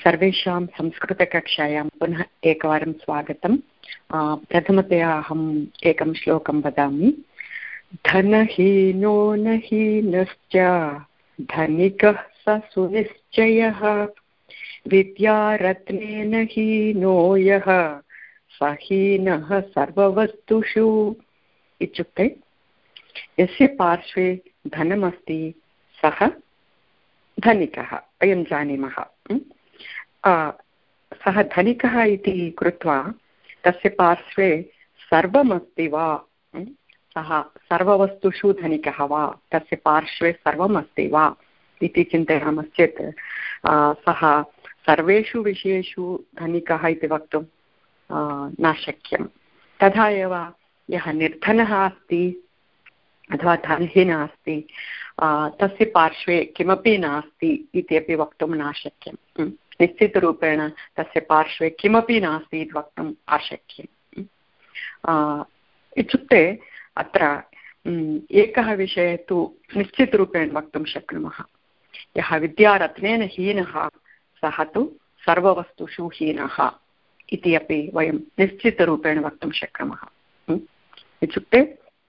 सर्वेषां संस्कृतकक्षायां पुनः एकवारं स्वागतं। प्रथमतया अहम् एकं श्लोकं वदामि। धनहीनो न हीनश्च धनिकः स सुनिश्चयः विद्यारत्नेन हीनो यः स हीनः सर्ववस्तुषु। इत्युक्ते यस्य पार्श्वे धनमस्ति सः धनिकः, वयं जानीमः। सः धनिकः इति कृत्वा तस्य पार्श्वे सर्वमस्ति वा, सः सर्ववस्तुषु धनिकः वा, तस्य पार्श्वे सर्वमस्ति वा इति चिन्तयामश्चेत् सः सर्वेषु विषयेषु धनिकः इति वक्तुं न शक्यं। तथा एव यः निर्धनः अस्ति अथवा धनहीनः अस्ति तस्य पार्श्वे किमपि नास्ति इति अपि वक्तुं न शक्यं। निश्चितरूपेण तस्य पार्श्वे किमपि नास्ति इति वक्तुम् अशक्यम्। इत्युक्ते अत्र एकः विषयः तु निश्चितरूपेण वक्तुं शक्नुमः। यः विद्यारत्नेन हीनः सः तु सर्ववस्तुषु हीनः इति अपि वयं निश्चितरूपेण वक्तुं शक्नुमः। इत्युक्ते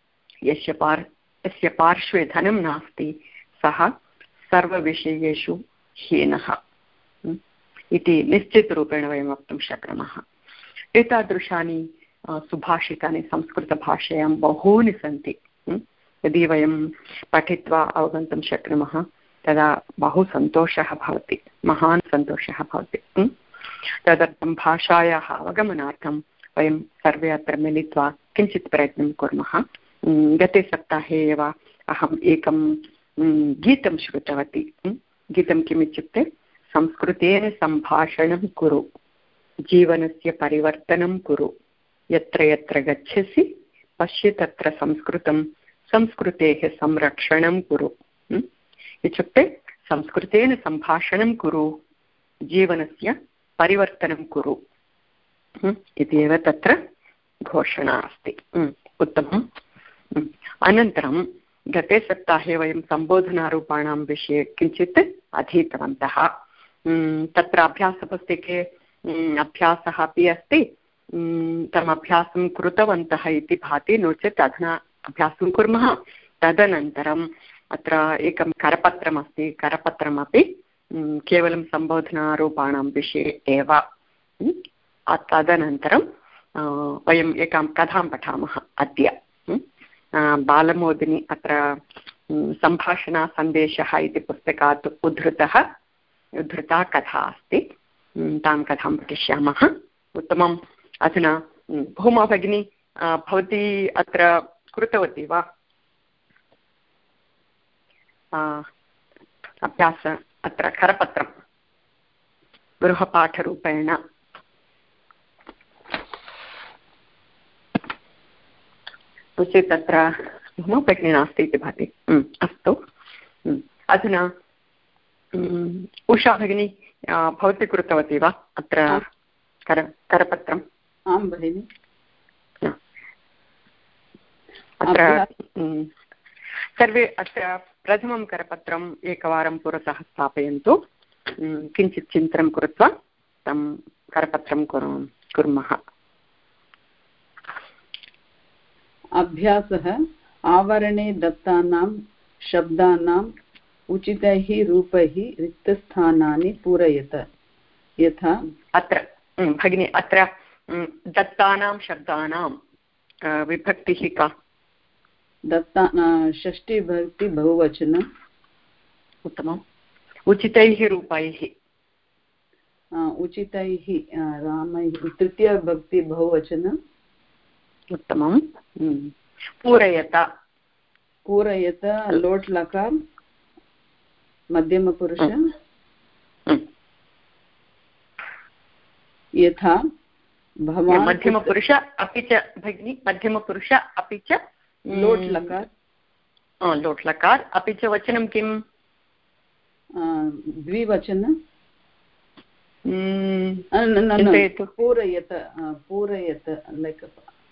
यस्य पार्श्वे धनं नास्ति सः सर्वविषयेषु हीनः इति निश्चितरूपेण वयं वक्तुं शक्नुमः। एतादृशानि सुभाषितानि संस्कृतभाषायां बहूनि सन्ति। यदि वयं पठित्वा अवगन्तुं शक्नुमः तदा बहु सन्तोषः भवति, महान् सन्तोषः भवति। तदर्थं भाषायाः अवगमनार्थं वयं सर्वे अत्र मिलित्वा किञ्चित् प्रयत्नं कुर्मः। गते सप्ताहे एव अहम् एकं गीतं श्रुतवती। गीतं किम् इत्युक्ते संस्कृतेन सम्भाषणं कुरु, जीवनस्य परिवर्तनं कुरु, यत्र यत्र गच्छसि पश्य तत्र संस्कृतं, संस्कृतेः संरक्षणं कुरु। इत्युक्ते संस्कृतेन सम्भाषणं कुरु, जीवनस्य परिवर्तनं कुरु इति एव तत्र घोषणा अस्ति। उत्तमम्। अनन्तरं गते सप्ताहे वयं सम्बोधनारूपाणां विषये किञ्चित् अधीतवन्तः। तत्र अभ्यासपुस्तके अभ्यासः अपि अस्ति। तम् अभ्यासं कृतवन्तः इति भाति, नो चेत् अधुना अभ्यासं कुर्मः। तदनन्तरम् अत्र एकं करपत्रमस्ति, करपत्रमपि केवलं सम्बोधनारूपाणां विषये एव। तदनन्तरं वयम् एकां कथां पठामः अद्य। बालमोदिनी अत्र सम्भाषणसन्देशः इति पुस्तकात् उद्धृता कथा अस्ति। तां कथां पठिष्यामः। उत्तमम्। अधुना भूमा भगिनी, भवती अत्र कृतवती वा अभ्यास? अत्र करपत्रं गृहपाठरूपेण उचित तत्र भगिनी नास्ति इति भाति। अस्तु। अधुना उषा भगिनी, भवती कृतवती वा अत्र करपत्रम्? आं भगिनि। अत्र सर्वे अत्र प्रथमं करपत्रम् एकवारं पुरतः स्थापयन्तु। किञ्चित् चिन्तनं कृत्वा तं करपत्रं कुर्मः। अभ्यासः। आवरणे दत्तानां शब्दानाम् उचितैः रूपैः रिक्तस्थानानि पूरयत। यथा अत्र भगिनी, अत्र दत्तानां शब्दानां विभक्तिः का? षष्ठी विभक्ति बहुवचनम्। उत्तमम्। उचितैः रूपैः। उचितैः रामैः तृतीया विभक्ति बहुवचनम्। उत्तमं। पूरयत। पूरयत लोट् लकार मध्यमपुरुष। यथा भवान् मध्यमपुरुष अपि च भगिनी, मध्यमपुरुष अपि च लोट् लकार। लोट् लकार अपि च वचनं किम्? द्विवचन। पूरयत पूरयत लैक्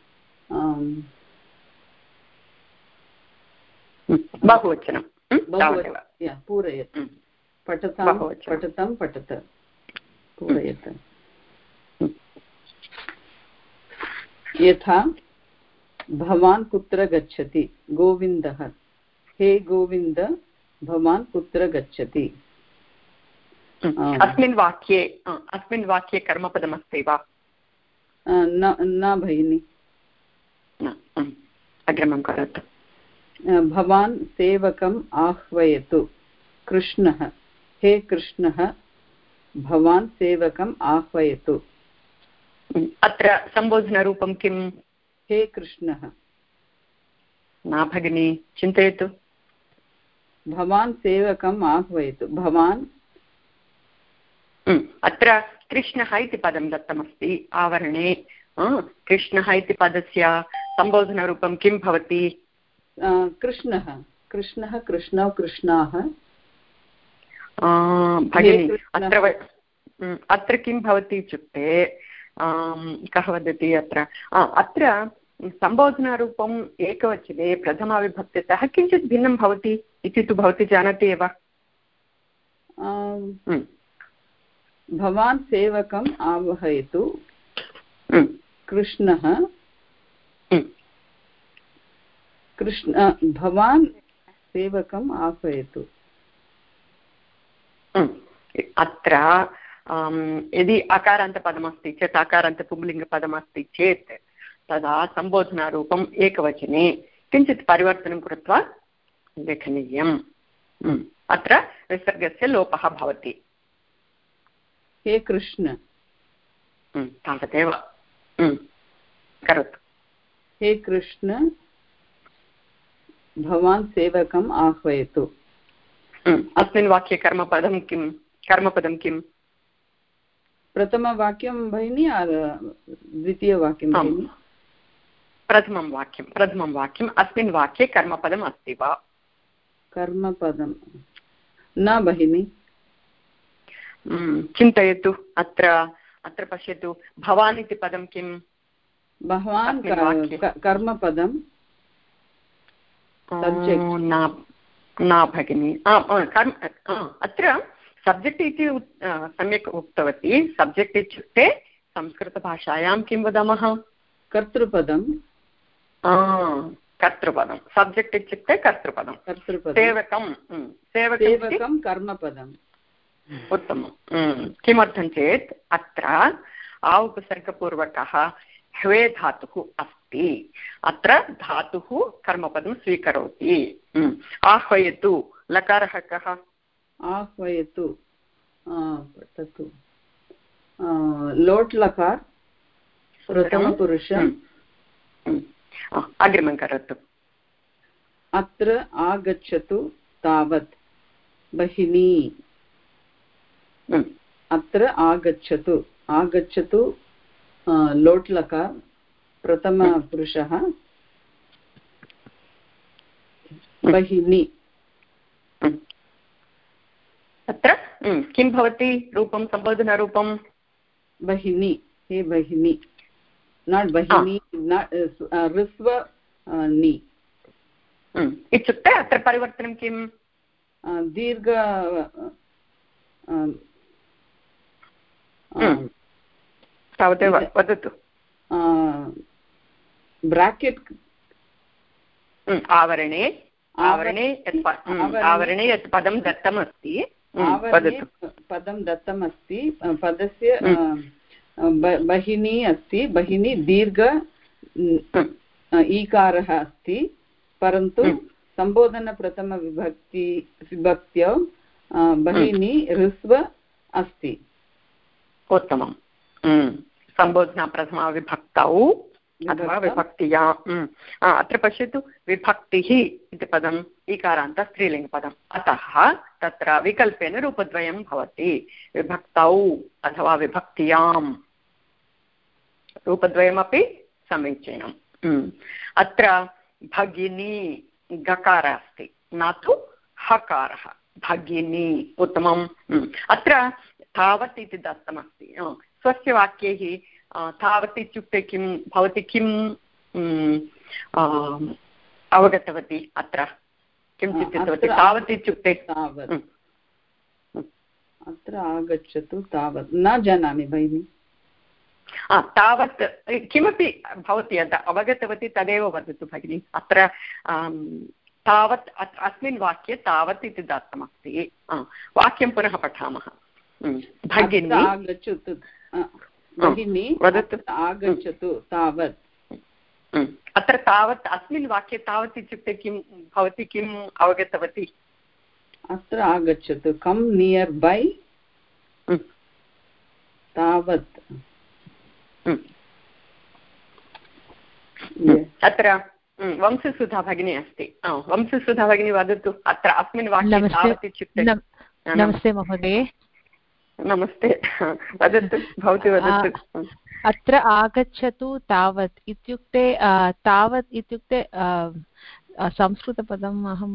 बहुवचनं। पूरयत। पठतां पठत आह्वयत्। यथा भवान् कुत्र गच्छति, गोविन्दः, हे गोविन्द भवान् कुत्र गच्छति। अस्मिन् वाक्ये कर्मपदमस्ति वा? न भगिनि। अग्रिमं करोतु। भवान् सेवकम् आह्वयतु, कृष्णः, हे कृष्णः भवान् सेवकम् आह्वयतु। अत्र सम्बोधनरूपं किम्? हे कृष्णः। न भगिनी, चिन्तयतु। भवान् सेवकम् आह्वयतु। भवान् अत्र कृष्णः इति पदं दत्तमस्ति आवरणे। कृष्णः इति पदस्य सम्बोधनरूपं किं भवति? कृष्णः, कृष्णः, कृष्णौ, कृष्णाः। भगिनी, अत्र किं भवति इत्युक्ते कः वदति अत्र? अत्र सम्बोधनरूपम् एकवचने प्रथमाविभक्तितः किञ्चित् भिन्नं भवति इति तु भवती जानाति एव। भवान् सेवकम् आह्वयतु, कृष्णः, भवान् सेवकम् आह्वयतु। अत्र यदि अकारान्तपदमस्ति चेत् अकारान्तपुंलिङ्गपदमस्ति चेत् तदा सम्बोधनारूपम् एकवचने किञ्चित् परिवर्तनं कृत्वा लेखनीयम्। अत्र विसर्गस्य लोपः भवति। हे कृष्ण, तावदेव। करोतु। हे कृष्ण भवान् सेवकम् आह्वयतु। अस्मिन् वाक्ये कर्मपदं किं? कर्मपदं किम्? प्रथमवाक्यं भगिनी, द्वितीयवाक्यं भगिनी? प्रथमं वाक्यम्। अस्मिन् वाक्ये कर्मपदम् अस्ति वा? कर्मपदं न भगिनी। चिन्तयतु। अत्र पश्यतु, भवान् इति पदं किम्? भवान् कर्मपदं न भगिनि। अत्र सब्जेक्ट् इति सम्यक् उक्तवती। सब्जेक्ट् इत्युक्ते संस्कृतभाषायां किं वदामः? कर्तृपदं। कर्तृपदं। सब्जेक्ट् इत्युक्ते कर्तृपदं। सेवकं कर्मपदम्। उत्तमं। किमर्थं चेत् अत्र आ उपसर्गपूर्वकः ह्वे धातुः अस्ति। अत्र धातुः कर्मपदं स्वीकरोति। आह्वयतु, लकारः कः? आह्वयतु तत्तु लोट् लकार, प्रथमपुरुष। अग्रिमं करोतु। अत्र आगच्छतु तावत्, भगिनी। अत्र आगच्छतु, आगच्छतु लोट् लकार, प्रथमपुरुषः, भगिनी। अत्र किं भवति रूपं, सम्बोधनरूपं? भगिनी, हे भगिनी। नाट् भगिनी, ऋस्व नि इत्युक्ते अत्र परिवर्तनं किं? दीर्घ तावदेव वदतु। ब्राकेट् आवरणे यत् पदं दत्तमस्ति, पदं दत्तमस्ति, पदस्य भगिनी अस्ति। भगिनी दीर्घ ईकारः अस्ति, परन्तु सम्बोधनप्रथमविभक्त्यौ भगिनी ऋस्व अस्ति। उत्तमं। सम्बोधनप्रथमाविभक्तौ अथवा विभक्त्या। अत्र पश्यतु, विभक्तिः इति पदम् ईकारान्त स्त्रीलिङ्गपदम्, अतः तत्र विकल्पेन रूपद्वयं भवति। विभक्तौ अथवा विभक्त्यां रूपद्वयमपि समीचीनम्। अत्र भगिनी गकारः अस्ति, न तु हकारः। भगिनी, उत्तमम्। अत्र तावत् इति दत्तमस्ति। स्वस्य वाक्यैः तावत् इत्युक्ते किं भवती किम् अवगतवती? अत्र किं चिन्तितवती? तावत् इत्युक्ते अत्र आगच्छतु तावत् न जानामि भगिनि। तावत् किमपि भवती यद् अवगतवती तदेव वदतु भगिनि। अत्र तावत् अस्मिन् वाक्ये तावत् इति दत्तमस्ति। वाक्यं पुनः पठामः। भगिनी आगच्छतु, भगिनी वदतु। आगच्छतु तावत्। अत्र तावत् अस्मिन् वाक्ये तावत् इत्युक्ते किं भवती किम् अवगतवती? अत्र आगच्छतु कम् नियर् बै तावत्। अत्र वंशसुधा भगिनी अस्ति। वंशसुधा भगिनी वदतु। अत्र अस्मिन् वाक्ये तावत् इत्युक्ते। नमस्ते महोदये। नमस्ते, वदतु, भवती वदतु। अत्र आगच्छतु तावत् इत्युक्ते तावत् इत्युक्ते संस्कृतपदम् अहं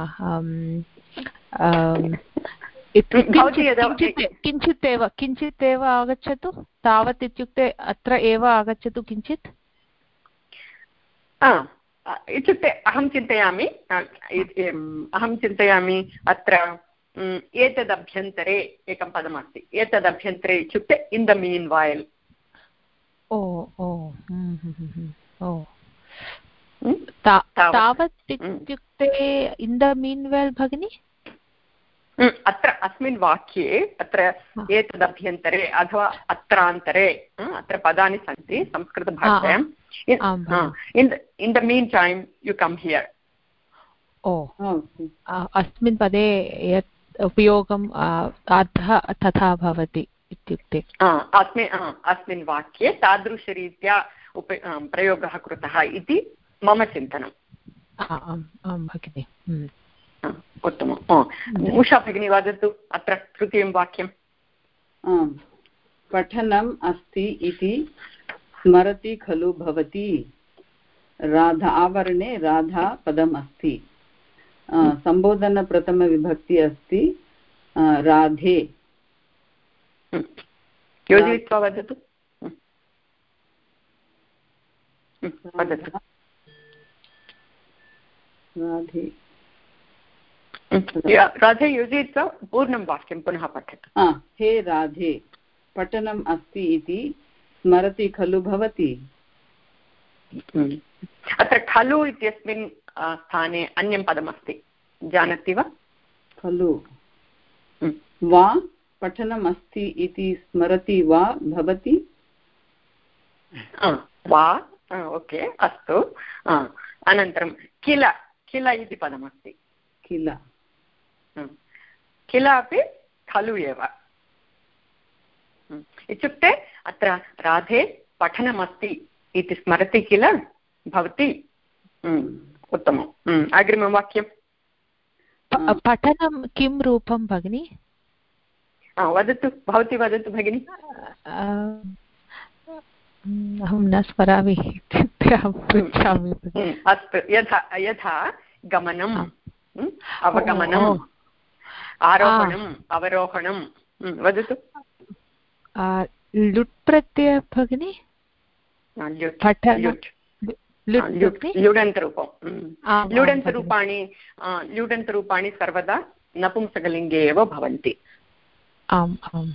किञ्चित् एव आगच्छतु। तावत् इत्युक्ते अत्र एव आगच्छतु किञ्चित् इत्युक्ते अहं चिन्तयामि अत्र एतदभ्यन्तरे एकं पदमस्ति। एतदभ्यन्तरे इत्युक्ते इन् द मीन् वैल्। तावत् इत्युक्ते इन् द मीन् वैल् भगिनि। अत्र अस्मिन् वाक्ये अत्र एतदभ्यन्तरे अथवा अत्रान्तरे अत्र पदानि सन्ति संस्कृतभाषायाम्। In the meantime you come here. अस्मिन् पदे यत् उपयोगम् अर्थः तथा भवति इत्युक्ते अस्मिन् वाक्ये तादृशरीत्या प्रयोगः कृतः इति मम चिन्तनम्। आं भगिनि। उत्तमम्। उषा भगिनी वदतु अत्र तृतीयं वाक्यं। पठनम् अस्ति इति स्मरति खलु भवती। राधा आवरणे राधा पदम् अस्ति। सम्बोधनप्रथमविभक्ति अस्ति राधे। योजयित्वा वदतु। वदतु। राधे राधे योजयित्वा पूर्णं वाक्यं पुनः पठतु। हे राधे पठनम् अस्ति इति स्मरति खलु भवती। अत्र खलु इत्यस्मिन् स्थाने अन्यं पदमस्ति, जानाति वा? खलु वा पठनम् अस्ति इति स्मरति वा भवती। वा ओके अस्तु। अनन्तरं किल किल इति पदमस्ति। किल किल अपि खलु एव इत्युक्ते अत्र राधे पठनमस्ति इति स्मरति किल भवती। उत्तमम्। अग्रिमं वाक्यं। पठनं किं रूपं भगिनि? वदतु, भवती वदतु भगिनि। अहं न स्मरामि इत्युक्ते अहं पृच्छामि। अस्तु, यथा गमनम्, अवगमनम्, आरोहणम्, अवरोहणं। वदतु। लुट् प्रत्ययः भगिनि। ल्युडन्तरूपाणि सर्वदा नपुंसकलिङ्गे एव भवन्ति। आम् आम्।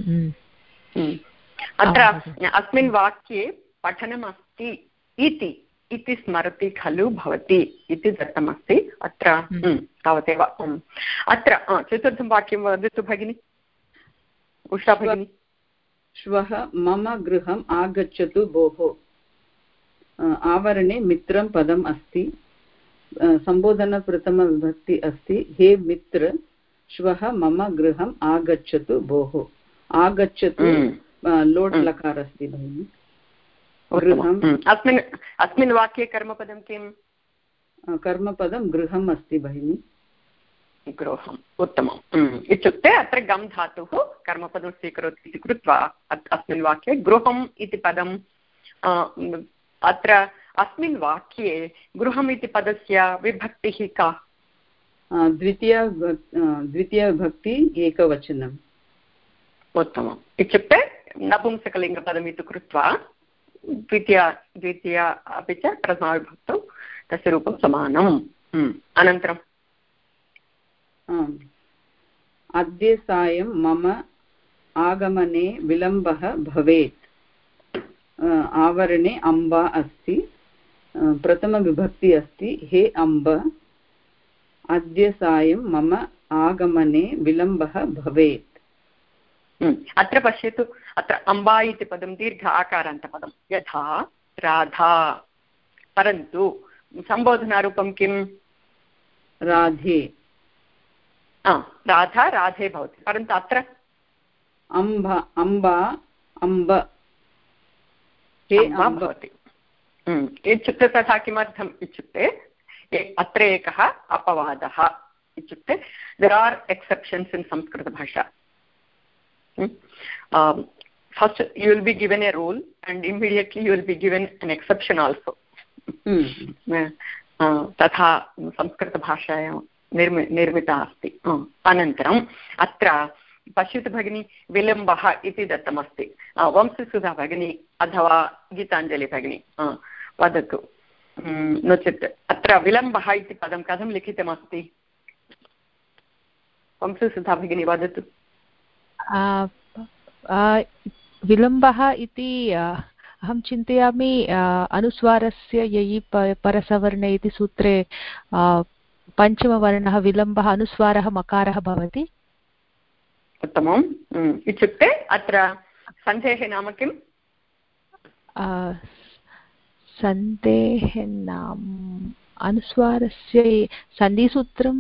अत्र अस्मिन् वाक्ये पठनमस्ति इति स्मरति खलु भवति इति दत्तमस्ति। अत्र तावदेव। अत्र चतुर्थं वाक्यं वदतु भगिनि, उषा भगिनी। श्वः मम गृहम् आगच्छतु भोः। आवरणे मित्रं पदम् अस्ति। सम्बोधनप्रथमविभक्ति अस्ति हे मित्र श्वः मम गृहम् आगच्छतु भोः। आगच्छतु लोट् लकार अस्ति भगिनि। अस्मिन् वाक्ये कर्मपदं किम्? कर्मपदं गृहम् अस्ति भगिनि। गृहम्। उत्तमम्। इत्युक्ते अत्र गम् धातुः कर्मपदं स्वीकरोति इति कृत्वा अस्मिन् वाक्ये गृहम् इति पदम् अत्र अस्मिन् वाक्ये गृहम् इति पदस्य विभक्तिः का? द्वितीयविभक्ति एकवचनम्। उत्तमम्। इत्युक्ते नपुंसकलिङ्गपदम् इति कृत्वा द्वितीया अपि च प्रथमाविभक्तौ तस्य रूपं समानम्। अनन्तरं अद्य सायं मम आगमने विलम्बः भवेत्। आवरणे अम्बा अस्ति, प्रथमविभक्ति अस्ति हे अम्ब, अद्य सायं मम आगमने विलम्बः भवेत्। अत्र पश्यतु, अत्र अम्बा इति पदं दीर्घ आकारान्तपदं यथा राधा, परन्तु सम्बोधनारूपं किं? राधे। राधा राधे भवति, परन्तु अत्र अम्बा अम्बा अम्ब हे अम्ब भवति। इत्युक्ते तथा किमर्थम् इत्युक्ते अत्र एकः अपवादः इत्युक्ते देर् आर् एक्सेप्शन्स् इन् संस्कृतभाषा. First you will be given a rule and immediately you will be given an exception also. तथा संस्कृतभाषायां निर्मिता अस्ति. अनन्तरम् अत्र पश्यतु भगिनी, विलम्बः इति दत्तमस्ति. वंशसुधा भगिनी अथवा गीताञ्जलि भगिनी वदतु. नो चेत् अत्र विलम्बः इति पदं कथं लिखितमस्ति? वंशसुधा भगिनी वदतु. विलम्बः इति अहं चिन्तयामि अनुस्वारस्य ययि परसवर्णे इति सूत्रे पञ्चमवर्णः विलम्बः अनुस्वारः मकारः भवति. उत्तमम्. इत्युक्ते अत्र सन्धेः नाम किम्? सन्धेः नाम अनुस्वारस्य सन्धिसूत्रं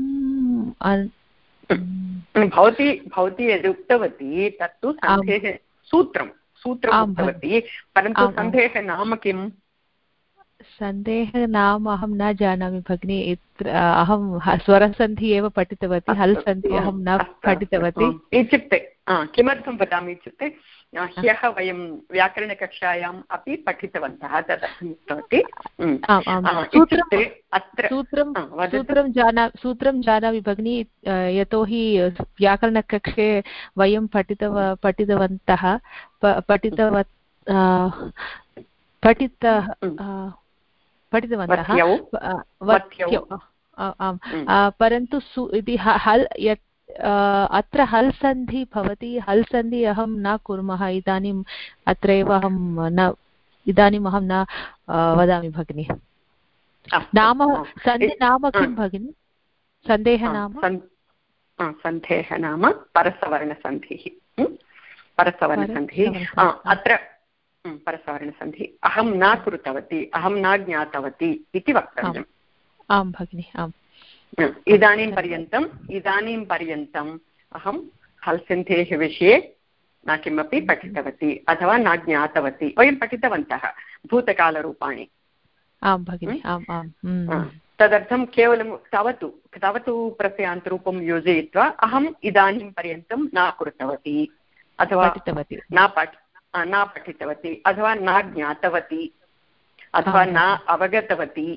भवती यद् उक्तवती तत्तु सन्धेः सूत्रम् उक्तवती, परन्तु सन्धेः नाम किम्? सन्धेः नाम अहं न जानामि भगिनी. अहं स्वरसन्धि एव पठितवती, हल् सन्धि अहं न पठितवती. इत्युक्ते किमर्थं वदामि इत्युक्ते ह्यः वयं व्याकरणकक्षायाम् अपि पठितवन्तः, तदर्थम् उक्तवती. सूत्रं जानामि भगिनी, यतोहि व्याकरणकक्षे वयं पठितवन्तः परन्तु इति हल् यत् अत्र हल् सन्धि भवति. हल् सन्धि अहं न कुर्मः इदानीम्. अत्रैव इदानीम् अहं न वदामि भगिनि. नाम सन्धि नाम किं भगिनि? सन्धेः नाम सन्धेः नाम परसवर्णसन्धिः. परसवर्णसन्धिः अत्र परसवर्णसन्धिः अहं न कृतवती, अहं न ज्ञातवती इति वक्तव्यम्. आं भगिनि, आम्. इदानीं पर्यन्तम् अहं हल्सन्धेः विषये न किमपि पठितवती अथवा न ज्ञातवती. वयं पठितवन्तः भूतकालरूपाणि. आं भगिनि, आम् आम्. तदर्थं केवलं तवतु प्रत्ययान्तरूपं योजयित्वा अहम् इदानीं पर्यन्तं न कृतवती अथवा न पठितवती अथवा न ज्ञातवती अथवा न अवगतवती.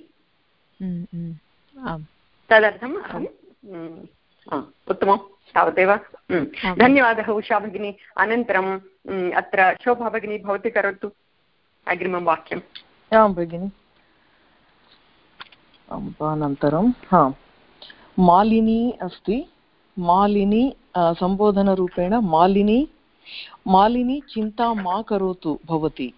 तदर्थम् अहम् उत्तमं, तावदेव. धन्यवादः उषा भगिनी. अनन्तरम् अत्र शोभा भगिनी भवती करोतु अग्रिमं वाक्यम्. आं भगिनि. अनन्तरं मालिनी अस्ति. मालिनी सम्बोधनरूपेण मालिनी चिन्ता मा करोतु भवती.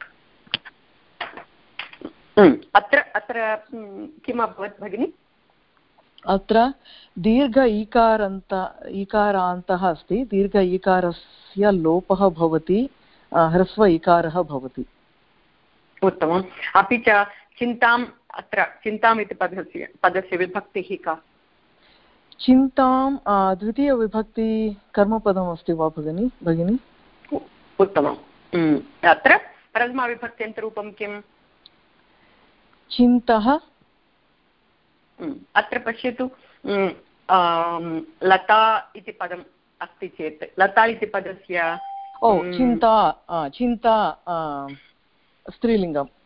अत्र किम् अभवत् भगिनि? अत्र दीर्घ ईकारान्तः अस्ति. दीर्घ ईकारस्य लोपः भवति, ह्रस्व ईकारः भवति. उत्तमम्. अपि च चिन्ताम्, अत्र चिन्ताम् इति पदस्य विभक्तिः का? चिन्तां द्वितीयविभक्ति कर्मपदमस्ति वा भगिनि? उत्तमम्. अत्र प्रथमाविभक्त्यन्तरूपं किम्? चिन्तः. अत्र पश्यतु, लता इति पदम् अस्ति चेत् लता इति पदस्य चिन्ता स्त्रीलिङ्गम्.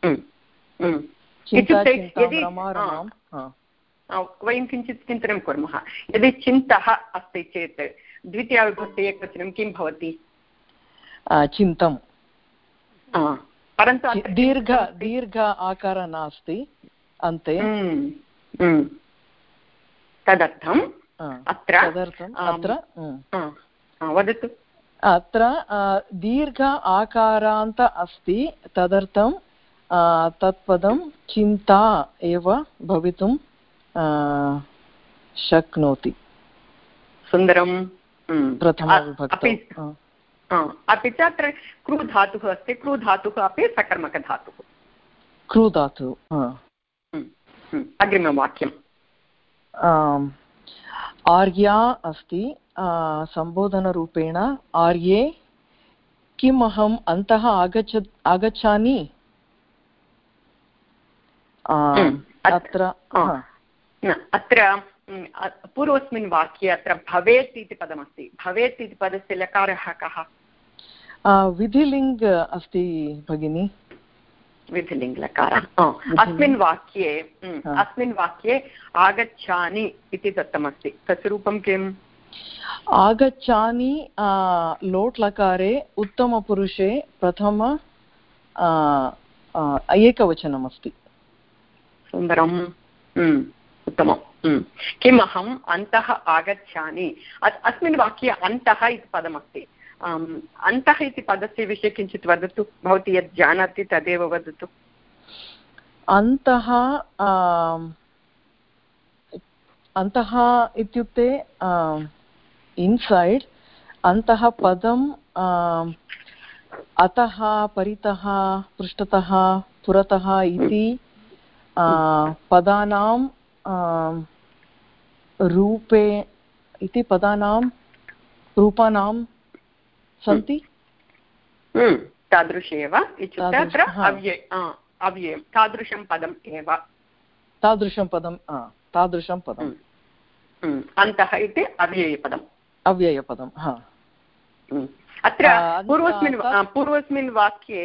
वयं किञ्चित् चिन्तनं कुर्मः. यदि चिन्तः अस्ति चेत् द्वितीयाविभक्ति एकवचनं किं भवति? चिन्तं. परन्तु दीर्घ आकारः नास्ति अन्ते. तदर्थं अत्र तदर्थम् अत्र वदतु। अत्र दीर्घ आकारान्त अस्ति, तदर्थं तत्पदं चिन्ता एव भवितुं शक्नोति। सुन्दरं। प्रथमविभक्तौ। अपि च अत्र क्रू धातुः अस्ति, क्रू धातुः अपि सकर्मकधातुः। क्रू धातुः। अग्रिमवाक्यम्। आर्या अस्ति, सम्बोधनरूपेण आर्ये किम् अहम् अन्तः आगच्छामि। अत्र पूर्वस्मिन् वाक्ये अत्र भवेत् इति पदमस्ति। भवेत् इति पदस्य लकारः कः? विधिलिङ्ग् अस्ति भगिनी। विधिलिङ्गलकारः। अस्मिन् वाक्ये आगच्छानि इति दत्तमस्ति, तस्य रूपं किम्? आगच्छानि लोट् लकारे उत्तमपुरुषे प्रथम एकवचनमस्ति। सुन्दरम्। उत्तमम्। किम् अहम् अन्तः आगच्छानि। अस्मिन् वाक्ये अन्तः इति पदमस्ति। अन्तः इति पदस्य विषये किञ्चित् वदतु। भवती यत् जानाति तदेव वदतु। अन्तः इत्युक्ते इन्सैड्। अन्तः पदं अतः, परितः, पृष्ठतः, पुरतः इति पदानां रूपे इति रूपाणां सन्ति। तादृशेव इत्युक्ते अत्र अव्ययं तादृशं पदम् एव। तादृशं पदम् अन्तः इति अव्ययपदम्। अत्र पूर्वस्मिन् वाक्ये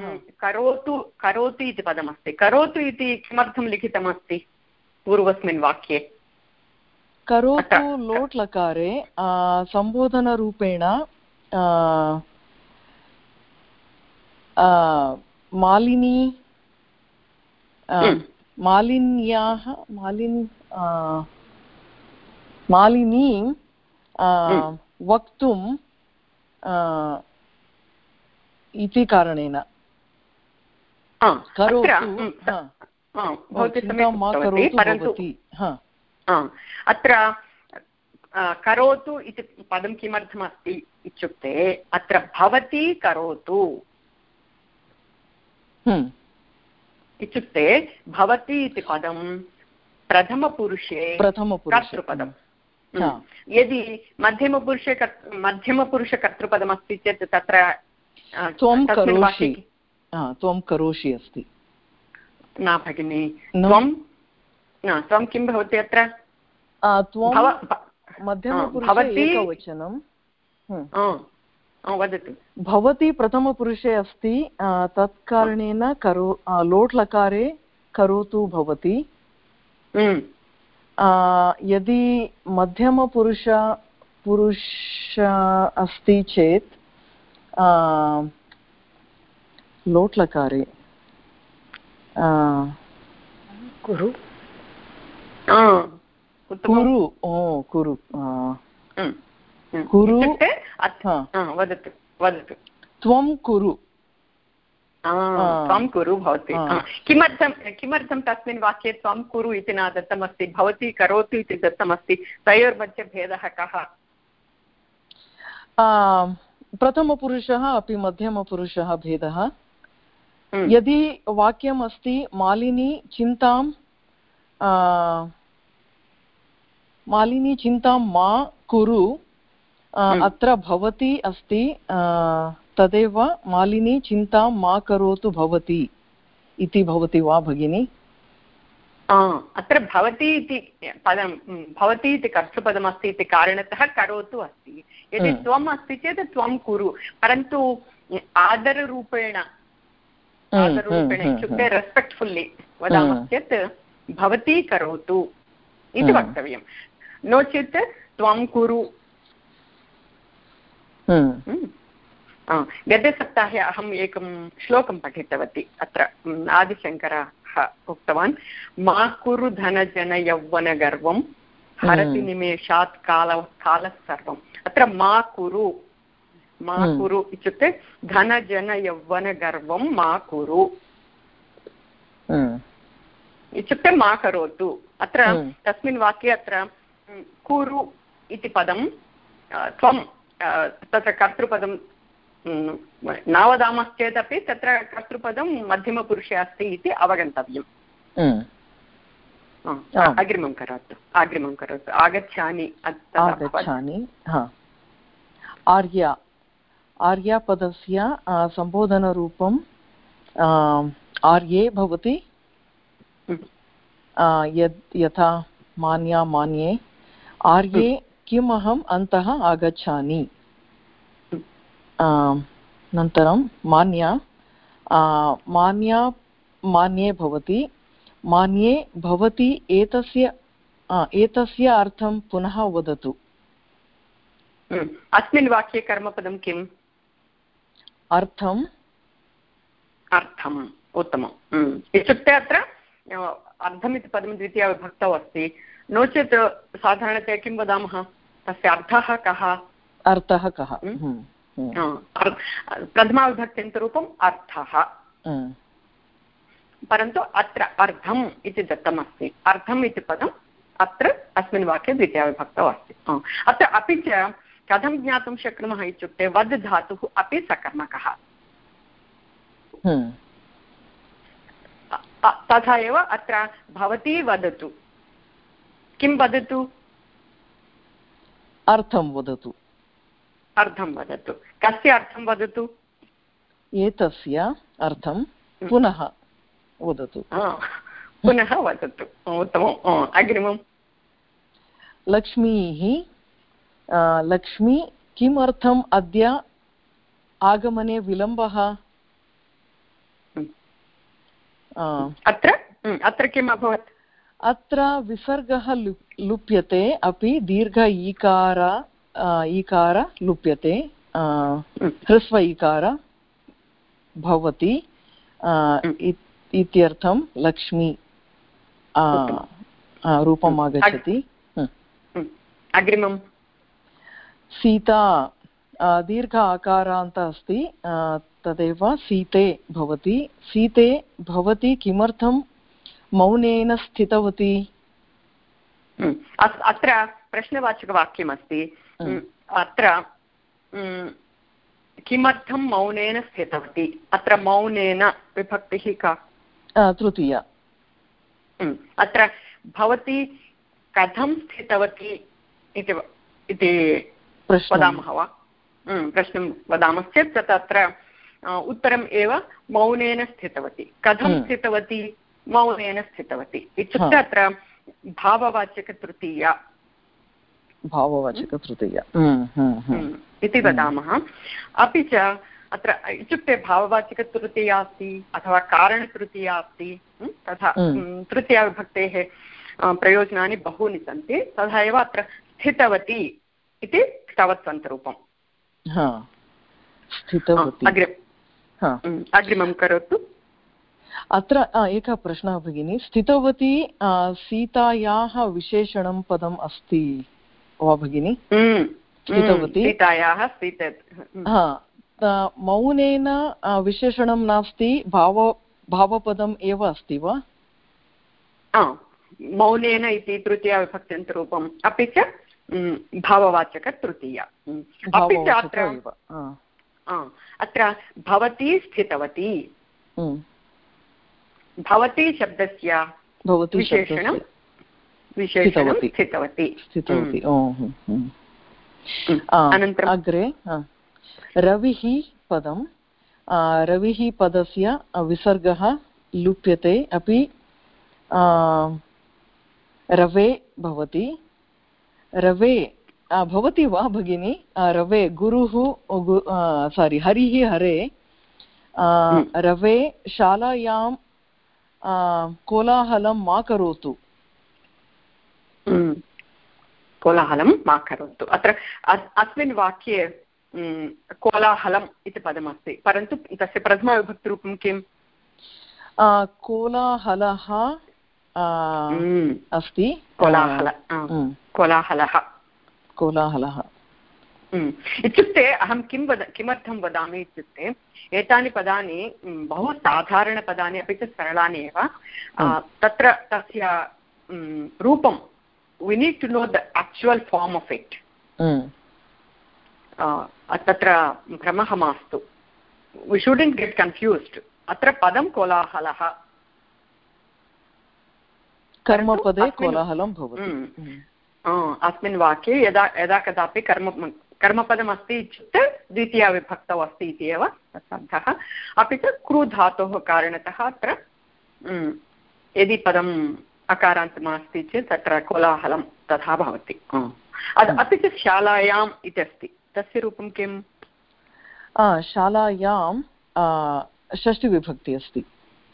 करोतु इति पदमस्ति। करोतु इति किमर्थं लिखितमस्ति पूर्वस्मिन् वाक्ये? करोतु लोट् लकारे सम्बोधनरूपेण मालिनी वक्तुं इति कारणेन अत्र करोतु इति पदं किमर्थमस्ति इत्युक्ते अत्र भवती करोतु इत्युक्ते भवती इति पदं प्रथमपुरुषे कर्तृपदम्। यदि मध्यमपुरुषकर्तृपदमस्ति चेत् तत्र त्वं करोषि अस्ति। न भगिनि, त्वं किं भवति अत्र? वदतु। भवती प्रथमपुरुषे अस्ति, तत्कारणेन लोट् लकारे करोतु भवति। यदि मध्यमपुरुष अस्ति चेत् लोट् लकारे कुरु वदतु। त्वं कुरु। त्वं कुरु भवति। किमर्थं तस्मिन् वाक्ये त्वं कुरु इति न दत्तमस्ति, भवती करोतु इति दत्तमस्ति? तयोर्मध्ये भेदः कः? प्रथमपुरुषः अपि मध्यमपुरुषः भेदः। यदि वाक्यम् अस्ति मालिनी चिन्तां मा कुरु, अत्र भवती अस्ति, तदेव मालिनी चिन्तां मा करोतु भवती इति भवति वा भगिनी? अत्र भवती इति पदं, भवती इति कर्तृपदमस्ति इति कारणतः करोतु अस्ति। यदि त्वम् अस्ति चेत् त्वं कुरु, परन्तु आदररूपेण इत्युक्ते रेस्पेक्ट्फुल्लि वदामः चेत् भवती करोतु इति वक्तव्यं, नो चेत् त्वं कुरु। गतसप्ताहे अहम् एकं श्लोकं पठितवती। अत्र आदिशङ्करः उक्तवान्, मा कुरु धनजनयौवनगर्वं हरति निमेषात् कालः सर्वम् अत्र मा कुरु इत्युक्ते धनजनयौवनगर्वं मा कुरु इत्युक्ते मा करोतु अत्र तस्मिन् वाक्ये अत्र कुरु इति पदं त्वं तत्र कर्तृपदं न वदामश्चेदपि तत्र कर्तृपदं मध्यमपुरुषे अस्ति इति अवगन्तव्यम् अग्रिमं करोतु आगच्छामि आर्यापदस्य सम्बोधनरूपं आर्ये भवति यथा मान्या मान्ये आर्ये किम् अहम् अन्तः आगच्छामि अनन्तरं मान्या मान्ये भवति मान्ये भवति एतस्य अर्थं पुनः वदतु अस्मिन् वाक्ये कर्मपदं किम् अर्थम् उत्तमम् इत्युक्ते अत्र अर्धमिति पदं द्वितीयाविभक्तौ अस्ति नो चेत् साधारणतया किं वदामः तस्य अर्थः कः प्रथमाविभक्त्यन्तरूपम् अर्थः परन्तु अत्र अर्धम् इति दत्तमस्ति अर्धम् इति पदम् अत्र अस्मिन् वाक्ये द्वितीयाविभक्तौ अस्ति अत्र अपि च कथं ज्ञातुं शक्नुमः इत्युक्ते वद् धातुः अपि सकर्मकः तथा एव अत्र भवती वदतु किं वदतु अर्थं वदतु कस्य अर्थं वदतु एतस्य अर्थं पुनः वदतु उत्तमम् अग्रिमं लक्ष्मी किमर्थम् अद्य आगमने विलम्बः अत्र किम् अभवत् अत्र विसर्गः लुप्यते अपि दीर्घ ईकार लुप्यते ह्रस्व ईकार भवति इत्यर्थं लक्ष्मी रूपम् आगच्छति अग्रिमं सीता दीर्घ आकारान्त अस्ति तदेव सीते भवति किमर्थं मौनेन स्थितवती अत्र प्रश्नवाचकवाक्यमस्ति अत्र किमर्थं मौनेन स्थितवती अत्र मौनेन विभक्तिः का तृतीया अत्र भवती कथं स्थितवती इति वदामः वा प्रश्नं वदामश्चेत् तत्र उत्तरम् एव मौनेन स्थितवती कथं स्थितवती मौनेन स्थितवती इत्युक्ते अत्र भाववाचकतृतीया इति वदामः अपि च अत्र इत्युक्ते भाववाचकतृतीया अस्ति अथवा कारणतृतीया अस्ति तथा तृतीयाविभक्तेः प्रयोजनानि बहूनि सन्ति तथा एव अत्र स्थितवती इति तवत्सन्तरूपम् अग्रिमं करोतु अत्र एकः प्रश्नः भगिनी स्थितवती सीतायाः विशेषणं पदम् अस्ति वा भगिनी स्थितवती मौनेन विशेषणं नास्ति भावपदम् एव अस्ति वा मौनेन इति तृतीयाविभक्त्यन्तरूपम् अपि च भाववाचकतृतीया अपि च अत्र भवती स्थितवती भवती शब्दस्य विशेषणं स्थितवती अनन्तरम् अग्रे रविः पदं रविः पदस्य विसर्गः लुप्यते अपि रवे भवति रवे भवति वा भगिनी रवे गुरुः हरिः हरे रवे शालायां कोलाहलं मा करोतु अत्र अस्मिन् वाक्ये कोलाहलम् इति पदमस्ति परन्तु तस्य प्रथमविभक्तिरूपं किम् कोलाहलः अस्ति कोलाहलः इत्युक्ते अहं किमर्थं वदामि इत्युक्ते एतानि पदानि बहु साधारणपदानि अपि च सरलानि एव तत्र तस्य रूपं we need to know the actual form of it तत्र भ्रमः मास्तु we shouldn't get confused अत्र पदं कोलाहलः कर्मपदे कोलाहलं भवति अस्मिन् वाक्ये यदा कदापि कर्मपदम् अस्ति इत्युक्ते द्वितीया विभक्तौ अस्ति इति एव तस्य अर्थः अपि च क्रू धातोः कारणतः अत्र यदि पदम् अकारान्तम् अस्ति चेत् तत्र कोलाहलं तथा भवति अपि च शालायाम् इति अस्ति तस्य रूपं किम् शालायां षष्ठीविभक्ति अस्ति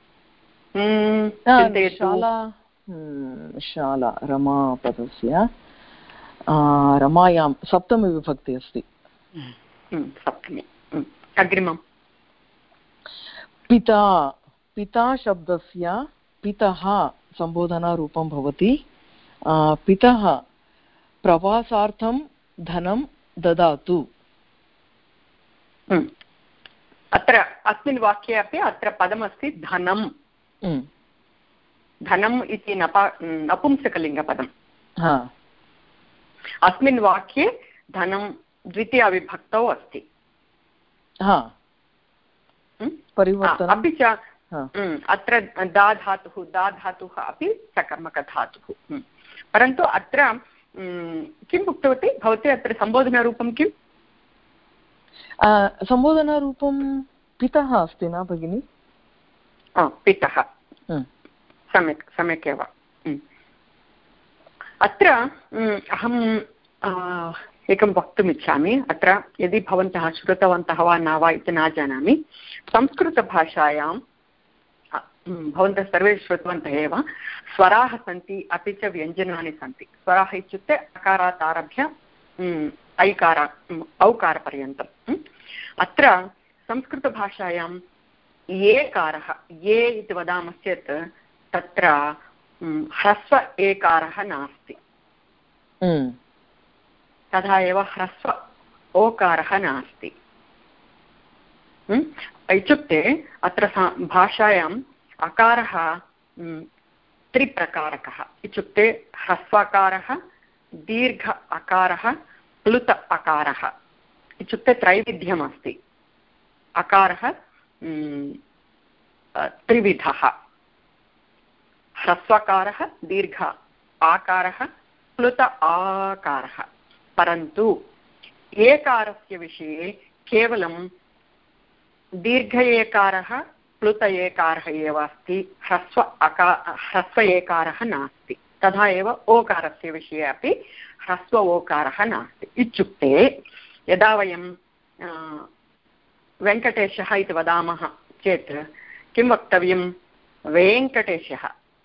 शाला रमापदस्य रमायां सप्तमीविभक्ति अस्ति सप्तमी अग्रिमं पिता शब्दस्य पितः सम्बोधनारूपं भवति पितः प्रवासार्थं धनं ददातु अत्र अस्मिन् वाक्ये अपि अत्र पदमस्ति धनं धनम् इति नपुंसकलिङ्गपदम् अस्मिन् वाक्ये धनं द्वितीयाविभक्तौ अस्ति अपि च अत्र दा धातुः अपि सकर्मकधातुः परन्तु अत्र किम् उक्तवती भवती अत्र सम्बोधनरूपं किम् सम्बोधनरूपं पितः अस्ति न भगिनि पितः सम्यक् एव अत्र अहम् एकं वक्तुमिच्छामि अत्र यदि भवन्तः श्रुतवन्तः वा न वा इति न जानामि संस्कृतभाषायां भवन्तः सर्वे श्रुतवन्तः एव स्वराः सन्ति अपि च व्यञ्जनानि सन्ति स्वराः इत्युक्ते अकारात् आरभ्य औकारपर्यन्तम् अत्र संस्कृतभाषायां येकारः ये इति वदामश्चेत् तत्र ह्रस्व एकारः नास्ति तथा एव ह्रस्व ओकारः नास्ति इत्युक्ते अत्र भाषायाम् अकारः त्रिप्रकारकः इत्युक्ते ह्रस्वाकारः दीर्घ अकारः प्लुत अकारः इत्युक्ते त्रैविध्यमस्ति अकारः त्रिविधः ह्रस्वकारः दीर्घ आकारः प्लुत आकारः परन्तु एकारस्य विषये केवलं दीर्घ एकारः प्लुत एकारः एव अस्ति ह्रस्व एकारः नास्ति तथा एव ओकारस्य विषये अपि ह्रस्व ओकारः नास्ति इत्युक्ते यदा वयं वेङ्कटेशः इति वदामः चेत् किं वक्तव्यं वेङ्कटेशः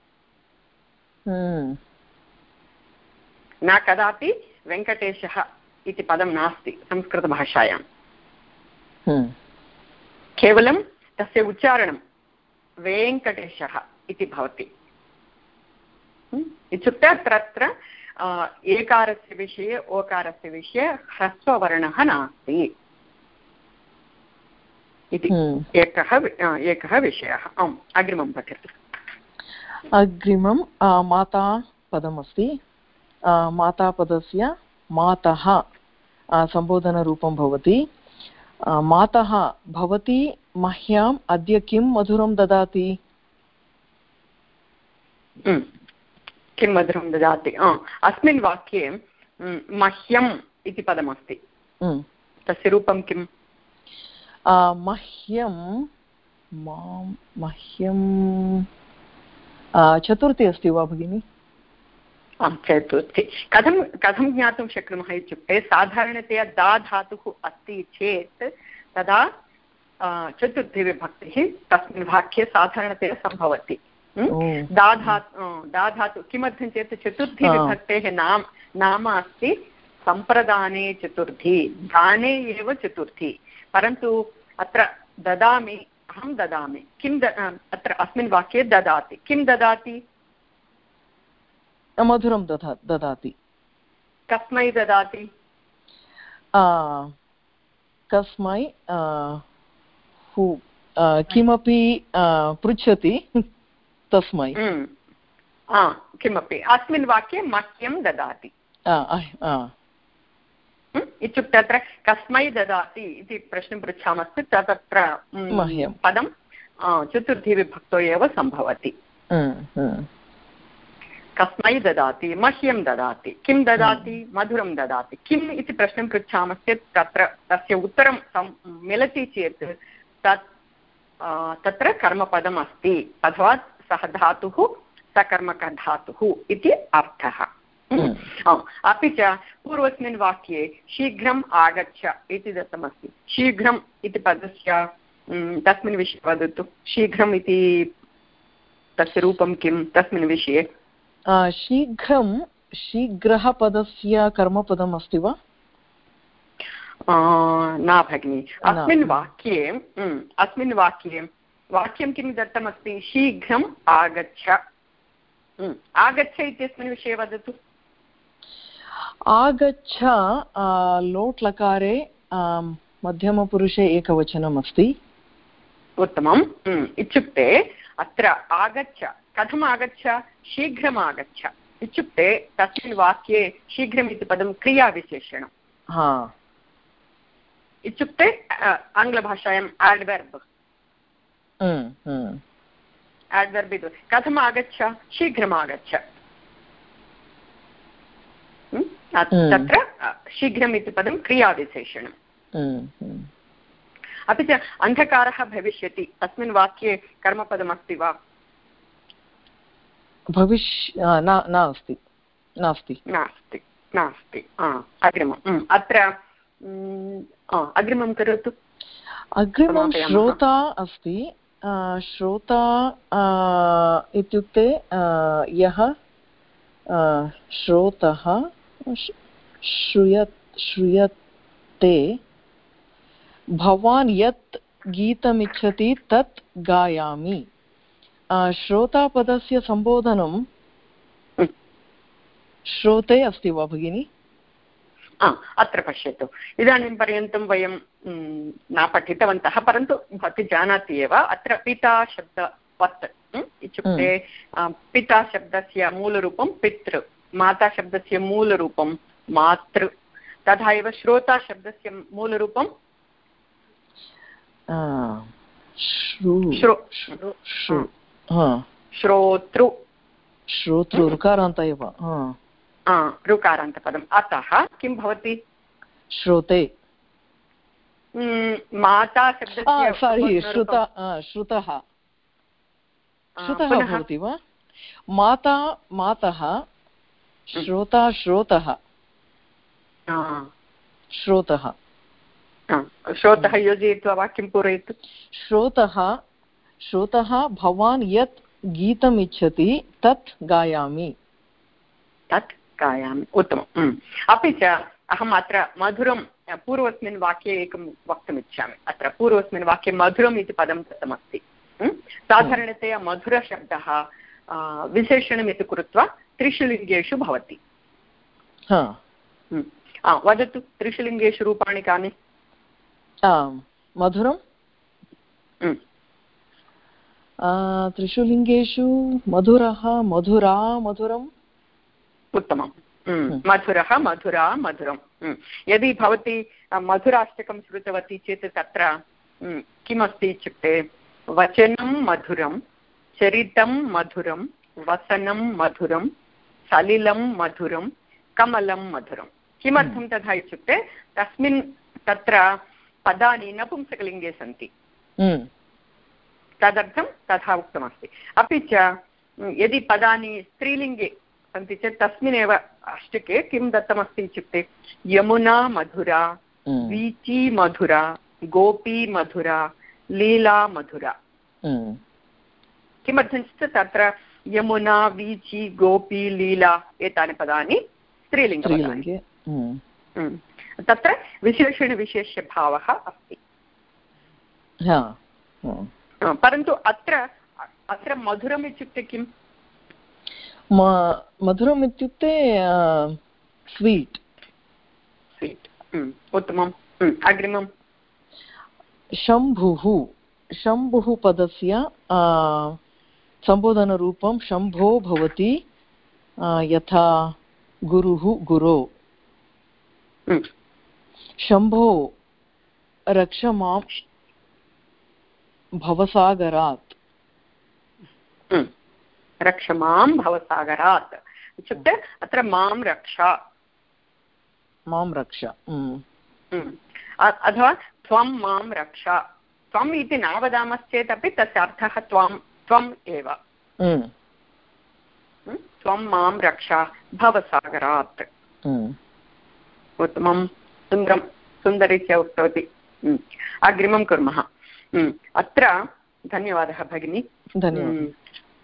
न कदापि वेङ्कटेशः इति पदं नास्ति संस्कृतभाषायां केवलं तस्य उच्चारणं वेङ्कटेशः इति भवति इत्युक्ते अत्र एकारस्य विषये ओकारस्य विषये ह्रस्ववर्णः नास्ति इति एकः विषयः आम् अग्रिमं पठतु अग्रिमं माता पदमस्ति मातापदस्य मातः सम्बोधनरूपं भवति मातः भवती मह्यम् अद्य किं मधुरं ददाति किं मधुरं ददाति अस्मिन् वाक्ये मह्यम् इति पदमस्ति तस्य रूपं किम् मह्यं चतुर्थी अस्ति वा भगिनि आं चतुर्थी कथं ज्ञातुं शक्नुमः इत्युक्ते साधारणतया दा धातुः अस्ति चेत् तदा चतुर्थी विभक्तिः तस्मिन् वाक्ये साधारणतया सम्भवति दा धातु किमर्थं चेत् चतुर्थी विभक्तेः नाम अस्ति सम्प्रदाने चतुर्थी दाने एव चतुर्थी परन्तु अत्र ददामि अहं ददामि किं अत्र अस्मिन् वाक्ये ददाति किं ददाति मधुरं ददाति कस्मै ददाति? कस्मै किमपि पृच्छति तस्मै किमपि अस्मिन् वाक्ये मह्यं ददाति इत्युक्ते अत्र कस्मै ददाति इति प्रश्नं पृच्छामश्चेत् तत्र पदं चतुर्थीविभक्तौ एव सम्भवति। कस्मै ददाति, मह्यं ददाति, किं ददाति, मधुरं ददाति। किम् इति प्रश्नं पृच्छामश्चेत् तत्र तस्य उत्तरं मिलति चेत् तत्र कर्मपदम् अस्ति अथवा सः धातुः सकर्मकधातुः इति अर्थः। अपि च पूर्वस्मिन् वाक्ये शीघ्रम् आगच्छ इति दत्तमस्ति। शीघ्रम् इति पदस्य तस्मिन् विषये वदतु। शीघ्रम् इति तस्य रूपं किं तस्मिन् विषये? शीघ्रं शीघ्रः पदस्य कर्मपदम् अस्ति वा? न भगिनि। अस्मिन् वाक्ये वाक्यं किं दत्तमस्ति? शीघ्रम् आगच्छ। आगच्छ इत्यस्मिन् विषये वदतु। आगच्छ लोट् लकारे मध्यमपुरुषे एकवचनम् अस्ति। उत्तमम्। इत्युक्ते अत्र आगच्छ कथम् आगच्छ? शीघ्रम् आगच्छ इत्युक्ते तस्मिन् वाक्ये शीघ्रम् इति पदं क्रियाविशेषणम् इत्युक्ते आङ्ग्लभाषायाम् एड्वर्ब्। एड्वर्ब् इति कथम् आगच्छ? शीघ्रम् आगच्छ। तत्र शीघ्रम् इति पदं क्रियाविशेषणम्। अपि च अन्धकारः भविष्यति अस्मिन् वाक्ये कर्मपदमस्ति वा? नास्ति। अग्रिमम् अत्र अग्रिमं करोतु। अग्रिमं श्रोता अस्ति। श्रोता इत्युक्ते यः श्रोतः श्रूयते। भवान् यत् गीतमिच्छति तत् गायामि। श्रोतापदस्य सम्बोधनं श्रोते अस्ति वा भगिनि? अत्र पश्यतु। इदानीं पर्यन्तं वयं न पठितवन्तः, परन्तु भवती जानाति एव अत्र पिता शब्दवत् इत्युक्ते पिता शब्दस्य मूलरूपं पितृ, माता शब्दस्य मूलरूपं मातृ, तथा एव श्रोता शब्दस्य मूलरूपं श्रोतृ। श्रोतृ ऋकारान्त एव। ऋकारान्तपदम्। अतः किं भवति? श्रोते। माता शब्दस्य श्रुतः भवति वा? माता मातः, श्रोता श्रोतः। श्रोतः श्रोतः योजयित्वा वाक्यं पूरयतु। श्रोतः भवान् यत् गीतम् इच्छति तत् गायामि। उत्तमम्। अपि च अहम् अत्र मधुरं पूर्वस्मिन् वाक्ये एकं वक्तुमिच्छामि। अत्र पूर्वस्मिन् वाक्ये मधुरम् इति पदं दत्तमस्ति। साधारणतया मधुरशब्दः विशेषणम् इति कृत्वा त्रिषु लिङ्गेषु भवति। वदतु त्रिषु रूपाणि कानि? मधुरं त्रिषु लिङ्गेषु मधुरः, मधुरा, मधुरम्। उत्तमं। मधुरः, मधुरा, मधुरं। यदि भवती मधुराष्टकं श्रुतवती चेत् तत्र किमस्ति इत्युक्ते वचनं मधुरं, चरितं मधुरं, वसनं मधुरं, सलिलं मधुरं, कमलं मधुरं। किमर्थं तथा इत्युक्ते तस्मिन् तत्र पदानि नपुंसकलिङ्गे सन्ति, तदर्थं तथा उक्तमस्ति। अपि च यदि पदानि स्त्रीलिङ्गे सन्ति चेत् तस्मिन्नेव अष्टके किं दत्तमस्ति इत्युक्ते यमुना मधुरा, वीची मधुरा, गोपी मधुरा, लीला मधुरा। किमर्थं चेत् तत्र यमुना, वीची, गोपी, लीला एतानि पदानि स्त्रीलिङ्गे। तत्र विशेषणविशेष्यभावः अस्ति। परन्तु अत्र मधुरम् इत्युक्ते किम्? मधुरम् इत्युक्ते स्वीट्। उत्तमम्। अग्रिमं शम्भुः। शम्भुः पदस्य सम्बोधनरूपं शम्भो भवति यथा गुरुः गुरो। शम्भो रक्ष मां भवसागरात्। रक्ष मां भवसागरात् इत्युक्ते अत्र मां रक्ष, मां रक्ष। अथवा त्वं मां रक्ष। त्वम् इति न वदामश्चेदपि तस्य अर्थः त्वम् एव। त्वं मां रक्ष भवसागरात्। उत्तमं, सुन्दरं, सुन्दरीत्या उक्तवती। अग्रिमं कुर्मः। अत्र धन्यवादः भगिनी। धन्यवादः।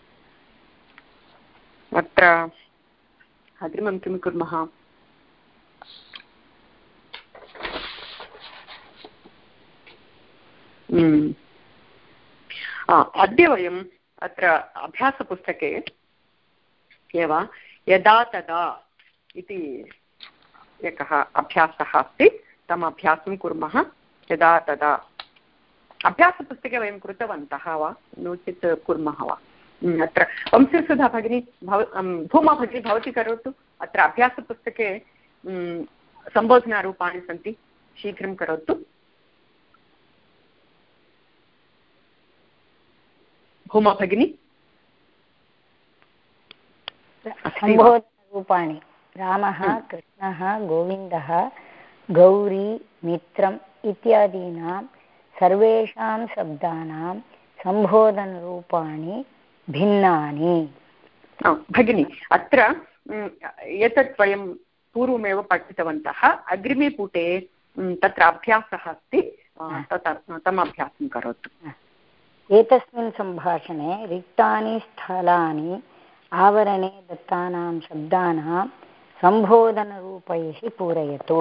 अत्र अग्रिमं किं कुर्मः? अद्य वयम् अत्र अभ्यासपुस्तके एव यदा तदा इति एकः अभ्यासः अस्ति, तम् अभ्यासं कुर्मः। यदा तदा अभ्यासपुस्तके वयं कृतवन्तः वा, नो चेत् कुर्मः वा? अत्र वंशसुधा भगिनी, भूमा भगिनी भवती करोतु। अत्र अभ्यासपुस्तके सम्बोधनारूपाणि सन्ति, शीघ्रं करोतु। भूमा भगिनी। सम्बोधनरूपाणि रामः, कृष्णः, गोविन्दः, गौरी, मित्रम् इत्यादीनां सर्वेषां शब्दानां सम्बोधनरूपाणि भिन्नानि। भगिनी, अत्र एतत् वयं पूर्वमेव पठितवन्तः। अग्रिमे पुटे तत्र अभ्यासः अस्ति, तम् अभ्यासं करोतु। एतस्मिन् सम्भाषणे रिक्तानि स्थलानि आवरणे दत्तानां शब्दानां सम्बोधनरूपैः पूरयतु।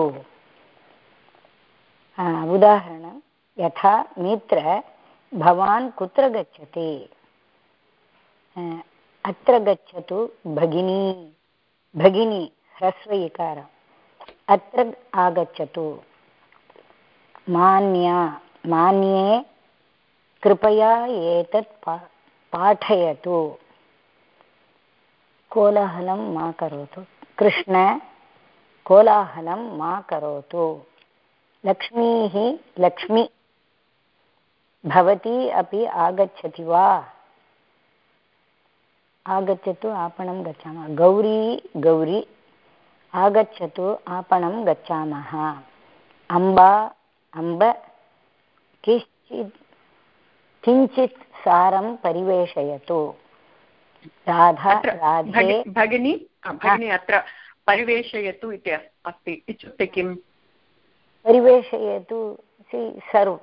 उदाहरणं यथा मित्र, भवान् कुत्र गच्छति? अत्र गच्छतु भगिनी, भगिनी ह्रस्व इकार। अत्र आगच्छतु। मान्या, मान्ये कृपया एतत् पाठयतु। कोलाहलं मा करोतु। कृष्ण, कोलाहलं मा करोतु। लक्ष्मीः, लक्ष्मी, भवती अपि आगच्छति वा? आगच्छतु, आपणं गच्छामः। गौरी, गौरी, आगच्छतु, आपणं गच्छामः। अम्बा, अम्ब, किञ्चित् सारं परिवेशयतु। राधा, राधे। भगिनी, भगिनी अत्र परिवेशयतु इति अस्ति, इत्युक्ते किम्? परिवेशयतु सर्व।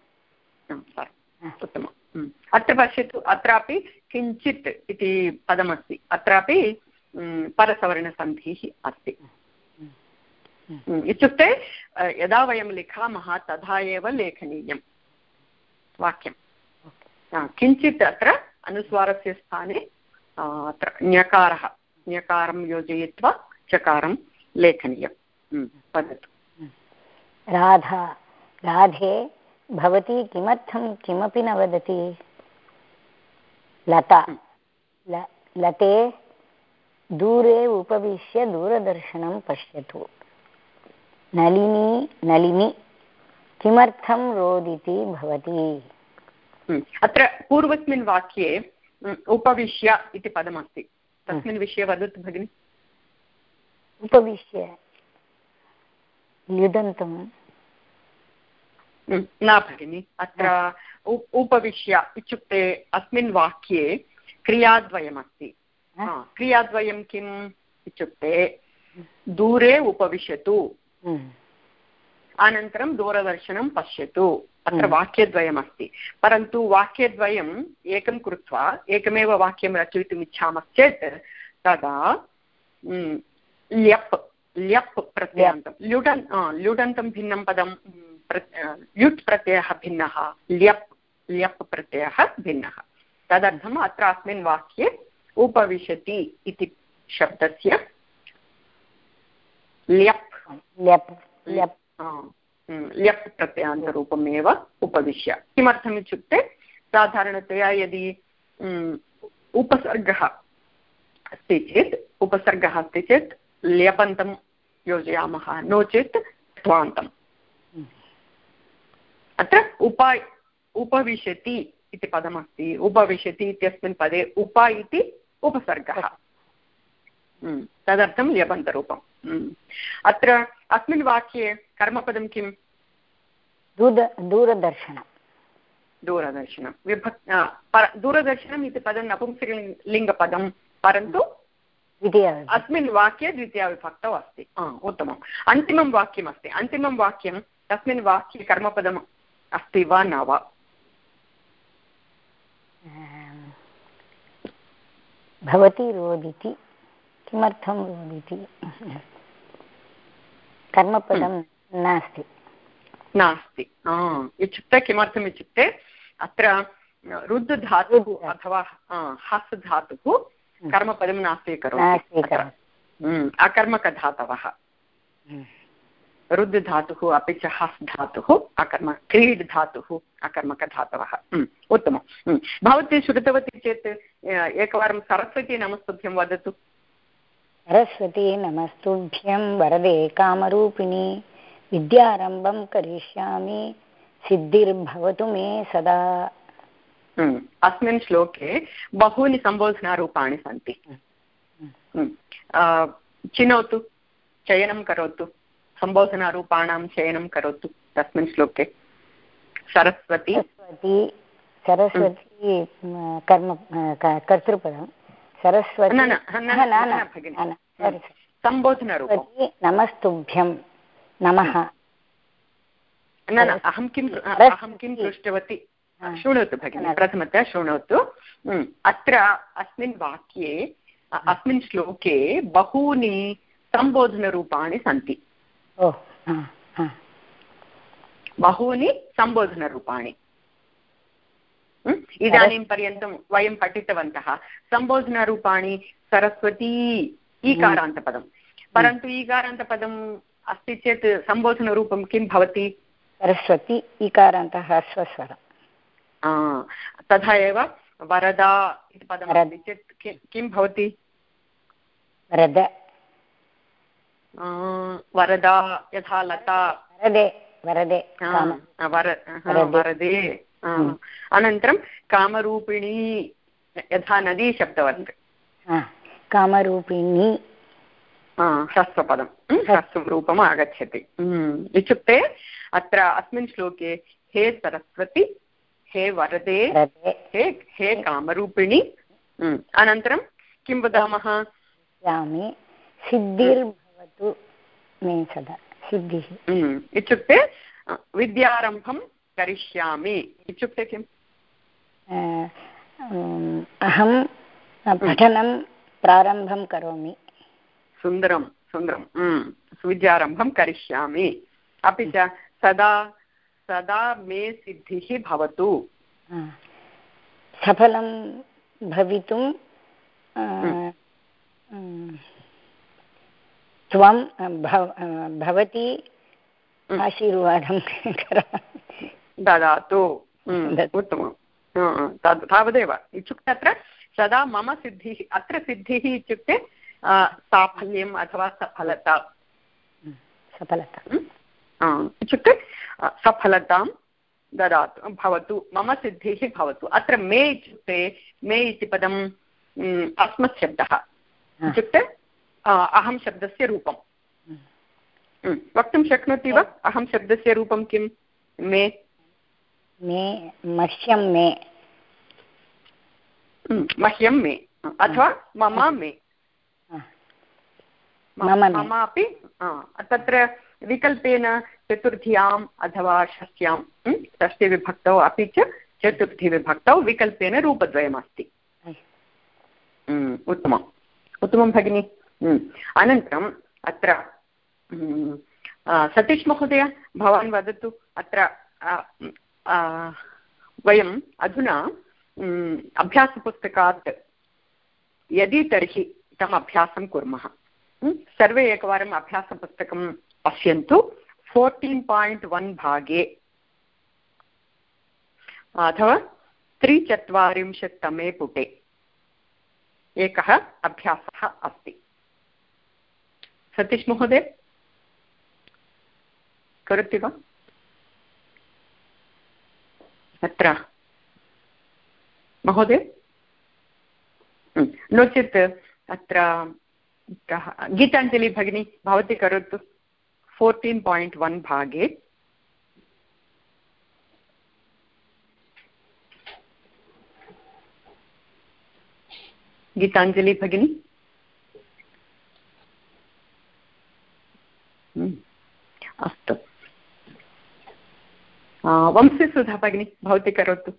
उत्तमम्। अत्र पश्यतु, अत्रापि किञ्चित् इति पदमस्ति, अत्रापि परसवर्णसन्धिः अस्ति। इत्युक्ते यदा वयं लिखामः तदा एव लेखनीयं वाक्यं। किञ्चित् अत्र अनुस्वारस्य स्थाने अत्र ञकारं योजयित्वा चकारं लेखनीयं। वदतु। राधा, राधे, भवती किमर्थं किमपि न वदति? लता, लते, दूरे उपविश्य दूरदर्शनं पश्यतु। नलिनी, नलिनी, किमर्थं रोदिति भवती? अत्र पूर्वस्मिन् वाक्ये उपविश्य इति पदमस्ति, तस्मिन् विषये वदतु भगिनि। उपविश्य ल्युदन्तं न भगिनि, अत्र उपविश्य इत्युक्ते अस्मिन् वाक्ये क्रियाद्वयमस्ति। क्रियाद्वयं किम् इत्युक्ते दूरे उपविशतु, अनन्तरं दूरदर्शनं पश्यतु। अत्र वाक्यद्वयमस्ति, परन्तु वाक्यद्वयम् एकं कृत्वा एकमेव वाक्यं रचयितुम् इच्छामश्चेत् तदा ल्यप्, ल्यप् प्रत्ययान्तं, ल्युडन्तं भिन्नं पदं, ल्युट् प्रत्ययः भिन्नः, ल्यप्, ल्यप् प्रत्ययः भिन्नः। तदर्थम् अत्र अस्मिन् वाक्ये उपविशति इति शब्दस्य ल्यप्, ल्यप् प्रत्ययान्तरूपमेव उपविश्य। किमर्थम् इत्युक्ते साधारणतया यदि उपसर्गः अस्ति चेत् ल्यपन्तं योजयामः, नो चेत् त्वान्तम्। अत्र उपविशति इति पदमस्ति, उपविशति इत्यस्मिन् पदे उप इति उपसर्गः, तदर्थं ल्यपन्तरूपम्। अत्र अस्मिन् वाक्ये कर्मपदं किम्? दूरदर्शनं। दूरदर्शनं दूरदर्शनम् इति पदं नपुंसकलिङ्गपदं, परन्तु अस्मिन् वाक्ये द्वितीयाविभक्तौ अस्ति। उत्तमम्। अन्तिमं वाक्यमस्ति, अन्तिमं वाक्यं तस्मिन् वाक्ये कर्मपदम् अस्ति वा न वा? भवती रोदिति। किमर्थं रोदिति? कर्मपदं नास्ति। नास्ति इत्युक्ते किमर्थम् इत्युक्ते अत्र रुद् धातुः अथवा हस् धातुः कर्मपदं न स्वीकरोति, अकर्मकधातवः। रुद् धातुः अपि च हस् धातुः क्रीड् धातुः अकर्मकधातवः। उत्तमं। भवती श्रुतवती चेत् एकवारं सरस्वती नमस्तुभ्यं वदतु। सरस्वती नमस्तुभ्यं वरदे कामरूपिणी, विद्यारम्भं करिष्यामि, सिद्धिर्भवतु मे सदा। अस्मिन् श्लोके बहूनि सम्बोधनारूपाणि सन्ति। चिनोतु, चयनं करोतु, सम्बोधनारूपाणां चयनं करोतु तस्मिन् श्लोके। सरस्वती कर्तृपदं सरस्वती सम्बोधनरूपं नमस्तुभ्यं नमः। अहं किं पृष्टवती, शृणोतु भगिनि, प्रथमतः शृणोतु। अत्र अस्मिन् वाक्ये अस्मिन् श्लोके बहूनि सम्बोधनरूपाणि सन्ति। बहूनि सम्बोधनरूपाणि इदानीं पर्यन्तं वयं पठितवन्तः। सम्बोधनरूपाणि सरस्वती ईकारान्तपदं, परन्तु ईकारान्तपदम् अस्ति चेत् सम्बोधनरूपं किं भवति? सरस्वती ईकारान्तः ह्रस्वस्वरः। तथा एव वरदा इति पदम् अस्ति चेत् किं भवति? वरदा यथा लता, वरदे। अनन्तरं कामरूपिणी यथा नदी शब्दवत्, कामरूपिणी ह्रस्वपदं, ह्रस्वरूपम् आगच्छति। इत्युक्ते अत्र अस्मिन् श्लोके हे सरस्वती, हे वरदे, हे कामरूपिणी, अनन्तरं किं वदामः? सिद्धिर्भवतु मे सदा। सिद्धिः इत्युक्ते विद्यारम्भं करिष्यामि इत्युक्ते किम्? अहं पठनं प्रारम्भं करोमि। सुन्दरं सुन्दरं। विद्यारम्भं करिष्यामि। अपि च सदा सदा मे सिद्धिः भवतु। सफलं भवितुं त्वं भवती आशीर्वादं ददातु। उत्तमं। तावदेव इत्युक्ते अत्र सदा मम सिद्धिः, अत्र सिद्धिः इत्युक्ते साफल्यम् अथवा सफलता इत्युक्ते सफलतां ददातु, भवतु, मम सिद्धिः भवतु। अत्र मे इत्युक्ते मे इति पदम् अस्मत् शब्दः इत्युक्ते अहं शब्दस्य रूपं वक्तुं शक्नोति वा? अहं शब्दस्य रूपं किं? मे मह्यं मे, मह्यं मे अथवा मम मे, ममापि। तत्र विकल्पेन चतुर्थ्याम् अथवा षष्ठ्यां, षष्ठीविभक्तौ अपि च चतुर्थीविभक्तौ विकल्पेन रूपद्वयमस्ति। उत्तमम् उत्तमं भगिनि। अनन्तरम् अत्र सतीश महोदय भवान् वदतु। अत्र वयम् अधुना अभ्यासपुस्तकात् यदि तर्हि तम् अभ्यासं कुर्मः। सर्वे एकवारम् अभ्यासपुस्तकं पश्यन्तु, 14.1 भागे अथवा 43तमे पुटे एकः अभ्यासः अस्ति। सतीश महोदय करोति वा? अत्र महोदय नो चेत् अत्र गीताञ्जलि भगिनी भवती करोतु। 14.1 भागे गीताञ्जलि भगिनी। अस्तु वंशीसुधा भगिनी भवती करोतु।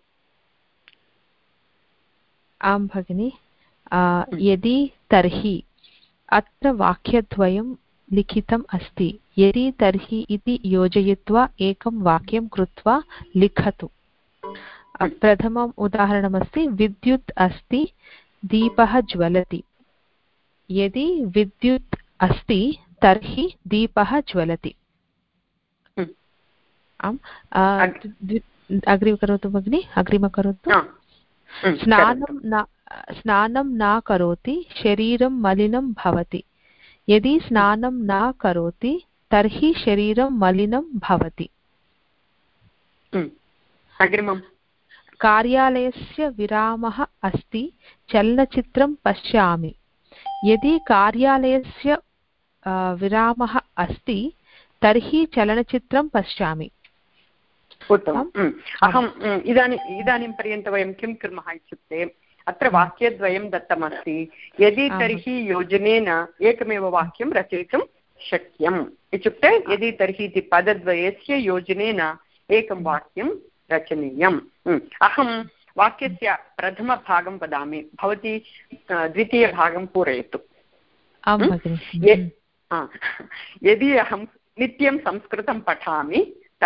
आं भगिनि। यदि तर्हि अत्र वाक्यद्वयं लिखितम् अस्ति। यदि तर्हि इति योजयित्वा एकं वाक्यं कृत्वा लिखतु। प्रथमम् उदाहरणमस्ति विद्युत् अस्ति दीपः ज्वलति। यदि विद्युत् अस्ति तर्हि दीपः ज्वलति। आम् अग्रिम करोतु भगिनि, अग्रिम करोतु। स्नानं न करोति शरीरं मलिनं भवति। यदि स्नानं न करोति तर्हि शरीरं मलिनं भवति। अग्रिमम् कार्यालयस्य विरामः अस्ति चलनचित्रं पश्यामि। यदि कार्यालयस्य विरामः अस्ति तर्हि चलनचित्रं पश्यामि। उत्तमम्। अहम् इदानीं पर्यन्तं वयं किं कुर्मः इत्युक्ते अत्र वाक्यद्वयं दत्तमस्ति। यदि तर्हि योजनेन एकमेव वाक्यं रचयितुं शक्यम् इत्युक्ते यदि तर्हि इति पदद्वयस्य योजनेन एकं वाक्यं रचनीयम्। अहं वाक्यस्य प्रथमभागं वदामि, भवती द्वितीयभागं पूरयतु। यदि अहं नित्यं संस्कृतं पठामि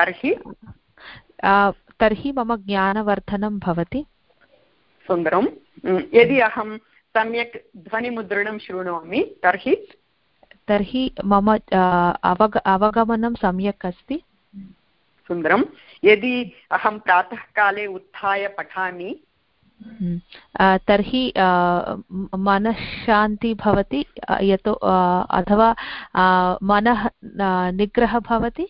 तर्हि मम ज्ञानवर्धनं भवति। सुन्दरं। यदि अहं सम्यक् ध्वनिमुद्रणं शृणोमि तर्हि मम अवगमनं सम्यक् अस्ति। सुन्दरं। यदि अहं प्रातःकाले उत्थाय पठामि तर्हि मनःशान्ति भवति अथवा मनः निग्रहः भवति।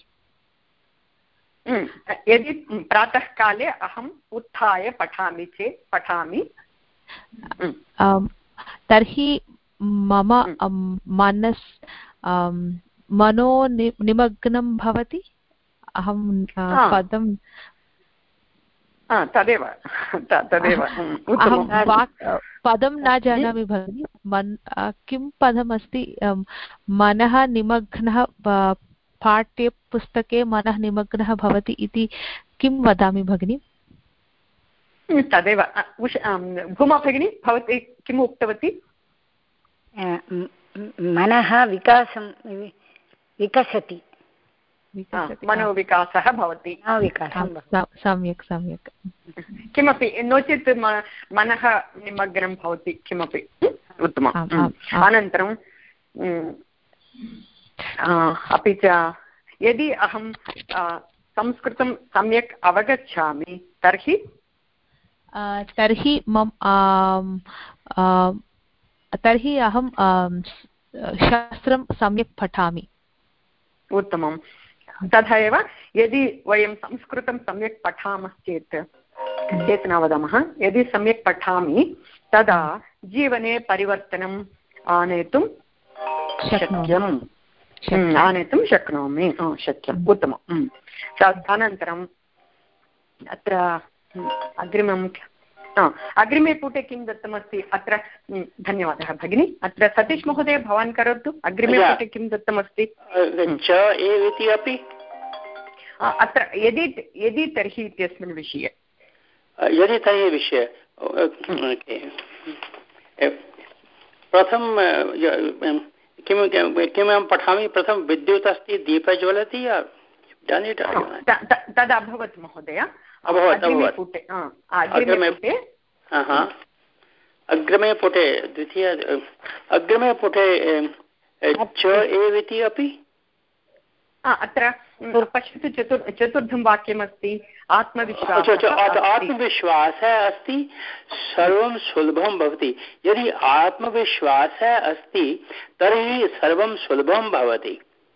यदि प्रातःकाले अहम् उत्थाय पठामि चेत् तर्हि मम मनो निमग्नं भवति। अहं पदं तदेव पदं न जानामि भगिनि। किं पदमस्ति? मनः निमग्नः, पाठ्यपुस्तके मनः निमग्नः भवति इति किं वदामि भगिनि? तदेव। भूमा भगिनी भवती किम् उक्तवती? मनः विकसति, मनोविकासः भवति। सम्यक् सम्यक्। किमपि नो चेत् मनः निमग्नं भवति किमपि। उत्तमम्। अनन्तरं अपि च यदि अहं संस्कृतं सम्यक् अवगच्छामि तर्हि अहं शास्त्रं सम्यक् पठामि। उत्तमं। तथा एव यदि वयं संस्कृतं सम्यक् पठामश्चेत् चेत् न वदामः, यदि सम्यक् पठामि तदा जीवने परिवर्तनम् आनेतुं शक्नोमि। शक्यम्। उत्तमम्। अनन्तरम् अत्र अग्रिमे पुटे किं दत्तमस्ति? अत्र धन्यवादः भगिनी। अत्र सतीश महोदय भवान् करोतु। अग्रिमे पुटे किं दत्तमस्ति? इति अपि अत्र यदि तर्हि इत्यस्मिन् विषये यदि तर्हि विषये प्रथमं किम् अहं पठामि? प्रथमं विद्युत् अस्ति दीपः ज्वलति। तद् अभवत् महोदय। अग्रिमे पुटे द्वितीय अग्रिमे पुटे च एव इति अपि अत्र पश्यतु चतुर्थं वाक्यमस्ति आत्मविश्वासः अस्ति सर्वं सुलभं भवति। यदि आत्मविश्वासः अस्ति तर्हि सर्वं सुलभं भवति।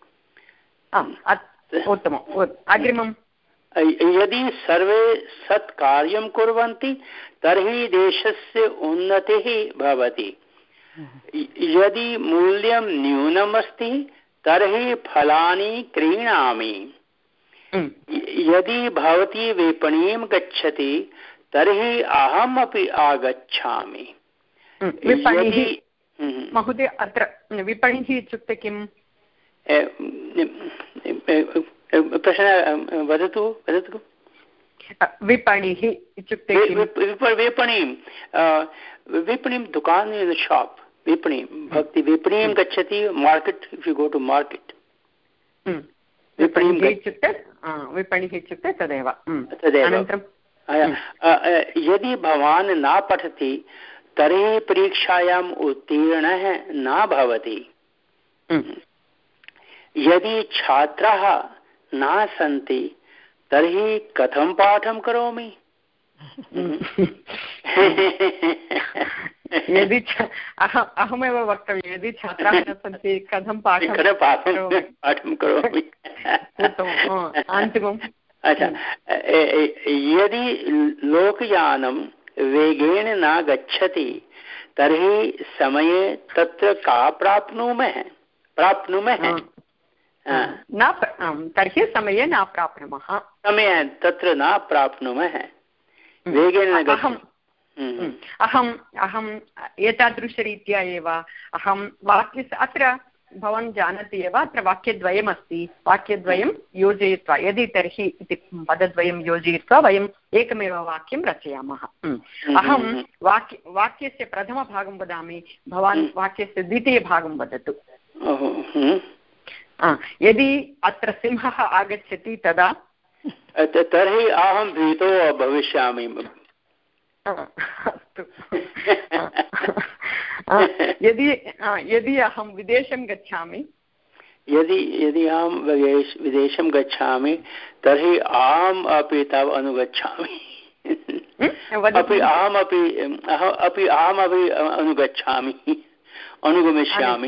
उत्तमम्। अग्रिमं यदि सर्वे सत्कार्यं कुर्वन्ति तर्हि देशस्य उन्नतिः भवति। यदि मूल्यं न्यूनम् अस्ति तर्हि फलानि क्रीणामि। यदि भवती विपणीं गच्छति तर्हि अहम् अपि आगच्छामि। महोदय अत्र विपणिः इत्युक्ते किम्? प्रश्नः वदतु। विपणिः इत्युक्ते विपणीं दुकान शाप् विपणीं भवती विपणीं गच्छति market if you go to market विपणिः इत्युक्ते तदेव। यदि भवान् न पठति तर्हि परीक्षायाम् उत्तीर्णः न भवति। यदि छात्राः न सन्ति तर्हि कथं पाठं करोमि? यदि अहमेव वक्तव्यं, यदि छात्राः न सन्ति कथं पाठं करोमि? अन्तिमम्। अच्छा, यदि लोकयानं वेगेन न गच्छति तर्हि समये तत्र का प्राप्नुमः? तर्हि समये न प्राप्नुमः। समये तत्र न प्राप्नुमः, वेगेन न गच्छति। अहम् एतादृशरीत्या एव अहं वाक्यस्य अत्र भवान् जानाति एव अत्र वाक्यद्वयमस्ति, वाक्यद्वयं योजयित्वा यदि तर्हि इति पदद्वयं योजयित्वा वयम् एकमेव वाक्यं रचयामः। अहं वाक्यस्य प्रथमभागं वदामि, भवान् वाक्यस्य द्वितीयभागं वदतु। यदि अत्र सिंहः आगच्छति तदा तर्हि अहं भीतो भविष्यामि। अस्तु। यदि अहं विदेशं गच्छामि यदि अहं विदेशं गच्छामि तर्हि अहम् अपि तव अनुगच्छामि। अहमपि अनुगच्छामि, अनुगमिष्यामि।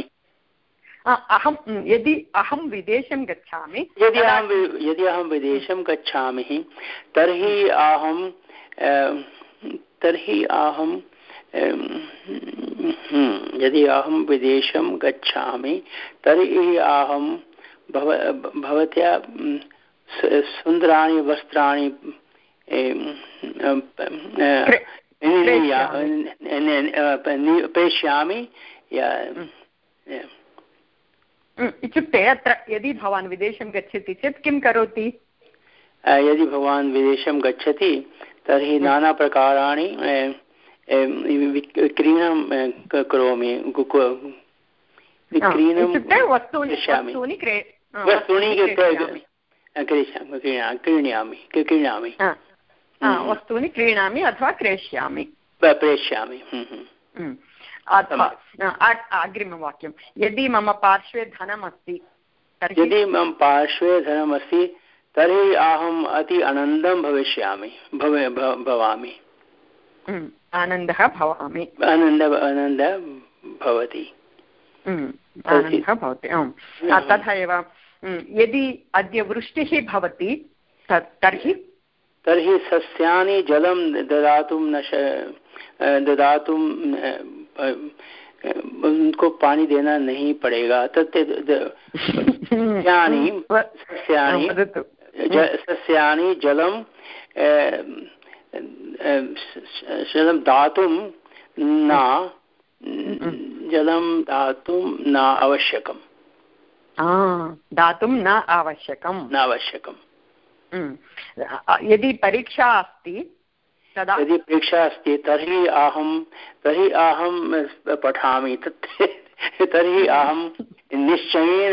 यदि अहं विदेशं गच्छामि यदि अहं विदेशं गच्छामि तर्हि अहं यदि अहं विदेशं गच्छामि तर्हि अहं भवत्या सुन्दराणि वस्त्राणि प्रेषयामि। इत्युक्ते अत्र यदि भवान् विदेशं गच्छति चेत् किं करोति? यदि भवान् विदेशं गच्छति तर्हि नानाप्रकाराणि विक्रयणं करोमि, वस्तूनि क्रीणामि अथवा क्रेष्यामि। अथवा अग्रिमवाक्यं, यदि मम पार्श्वे धनमस्ति तर्हि अहम् अति आनन्दं भविष्यामि, भवामि। आनन्दः भवामि, आनन्दः भवति। तथा एव यदि अद्य वृष्टिः भवति तर्हि सस्यानि जलं ददातुं उनको पानी देना नहीं पड़ेगा। सस्यानि जलं दातुं न आवश्यकम्। दातुं न आवश्यकम्। यदि परीक्षा अस्ति तदा यदि परीक्षा अस्ति तर्हि अहं पठामि, तर्हि अहं निश्चयेन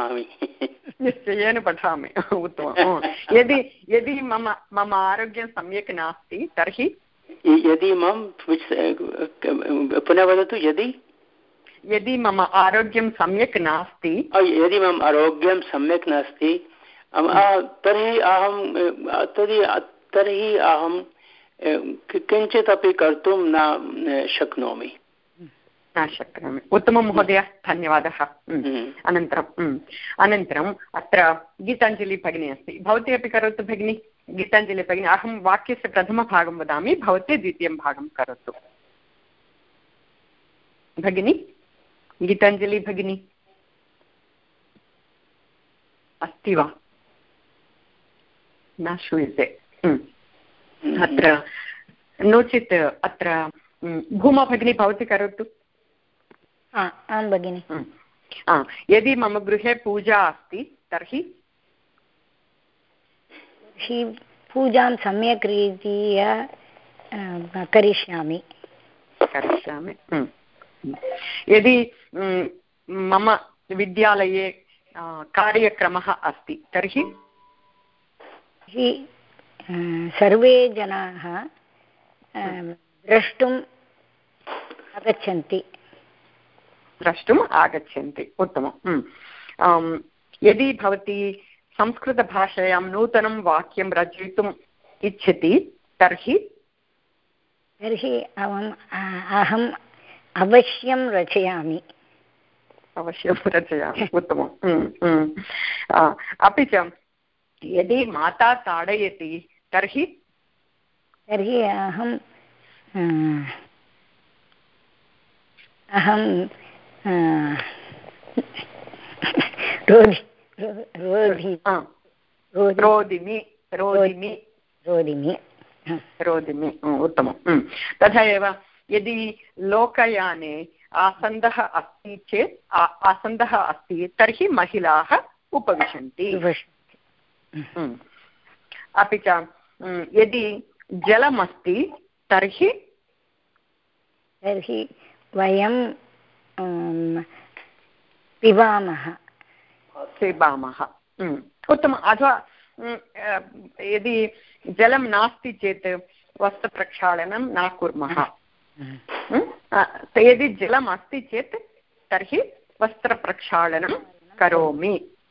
पठामि। उत्तमम्। यदि मम आरोग्यं सम्यक् नास्ति तर्हि यदि पुनः वदतु। यदि मम आरोग्यं सम्यक् नास्ति तर्हि अहं किञ्चित् अपि कर्तुं न शक्नोमि। न शक्नोमि। उत्तमं महोदय, धन्यवादः। अनन्तरम् अत्र गीताञ्जलि भगिनी अस्ति, भवती अपि करोतु भगिनी। गीताञ्जलि भगिनी, अहं वाक्यस्य प्रथमभागं वदामि, भवती द्वितीयं भागं करोतु भगिनी। गीताञ्जलि भगिनी अस्ति वा? न श्रूयते। अत्र नो चेत् अत्र भूमा भगिनी भवती करोतु। आं भगिनि। यदि मम गृहे पूजा अस्ति तर्हि पूजां सम्यक् रीत्या करिष्यामि। यदि मम विद्यालये कार्यक्रमः अस्ति तर्हि सर्वे जनाः द्रष्टुम् आगच्छन्ति। उत्तमं। यदि भवती संस्कृतभाषायां नूतनं वाक्यं रचयितुम् इच्छति तर्हि अहम् अवश्यं रचयामि। उत्तमम्। अपि च यदि माता ताडयति तर्हि अहं रोदिमि। उत्तमं। तथा एव यदि लोकयाने आसन्दः अस्ति तर्हि महिलाः उपविशन्ति। अपि च यदि जलमस्ति तर्हि वयं पिबामः। उत्तमम्। अथवा यदि जलं नास्ति चेत् वस्त्रप्रक्षालनं न कुर्मः। यदि जलम् अस्ति चेत् तर्हि वस्त्रप्रक्षालनं करोमि।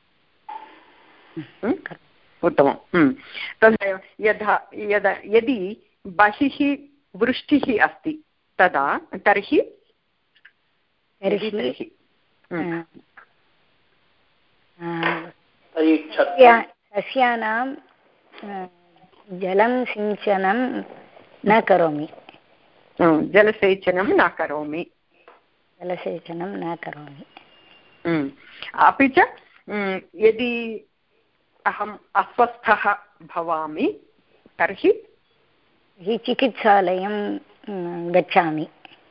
उत्तमं। तथा यदि बहिः वृष्टिः अस्ति तदा तर्हि सस्यानां जलं सिञ्चनं न करोमि। जलसेचनं न करोमि। अपि च यदि अहम् अस्वस्थः भवामि तर्हि चिकित्सालयं गच्छामि।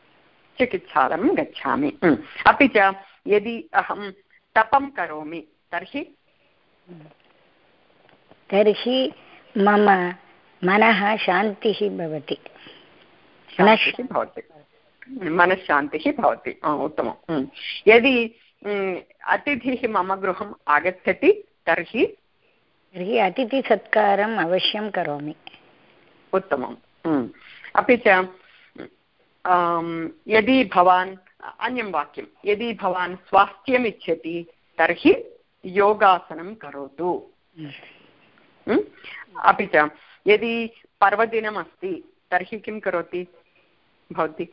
अपि च यदि अहं तपं करोमि तर्हि मम मनः शान्तिः भवति। मनश्शान्तिः भवति। उत्तमं। यदि अतिथिः मम गृहम् आगच्छति तर्हि अतिथिसत्कारम् अवश्यं करोमि। उत्तमम्। अपि च यदि भवान् अन्यं वाक्यं, यदि भवान् स्वास्थ्यम् इच्छति तर्हि योगासनं करोतु। अपि च यदि पर्वदिनम् अस्ति तर्हि किं करोति भवती?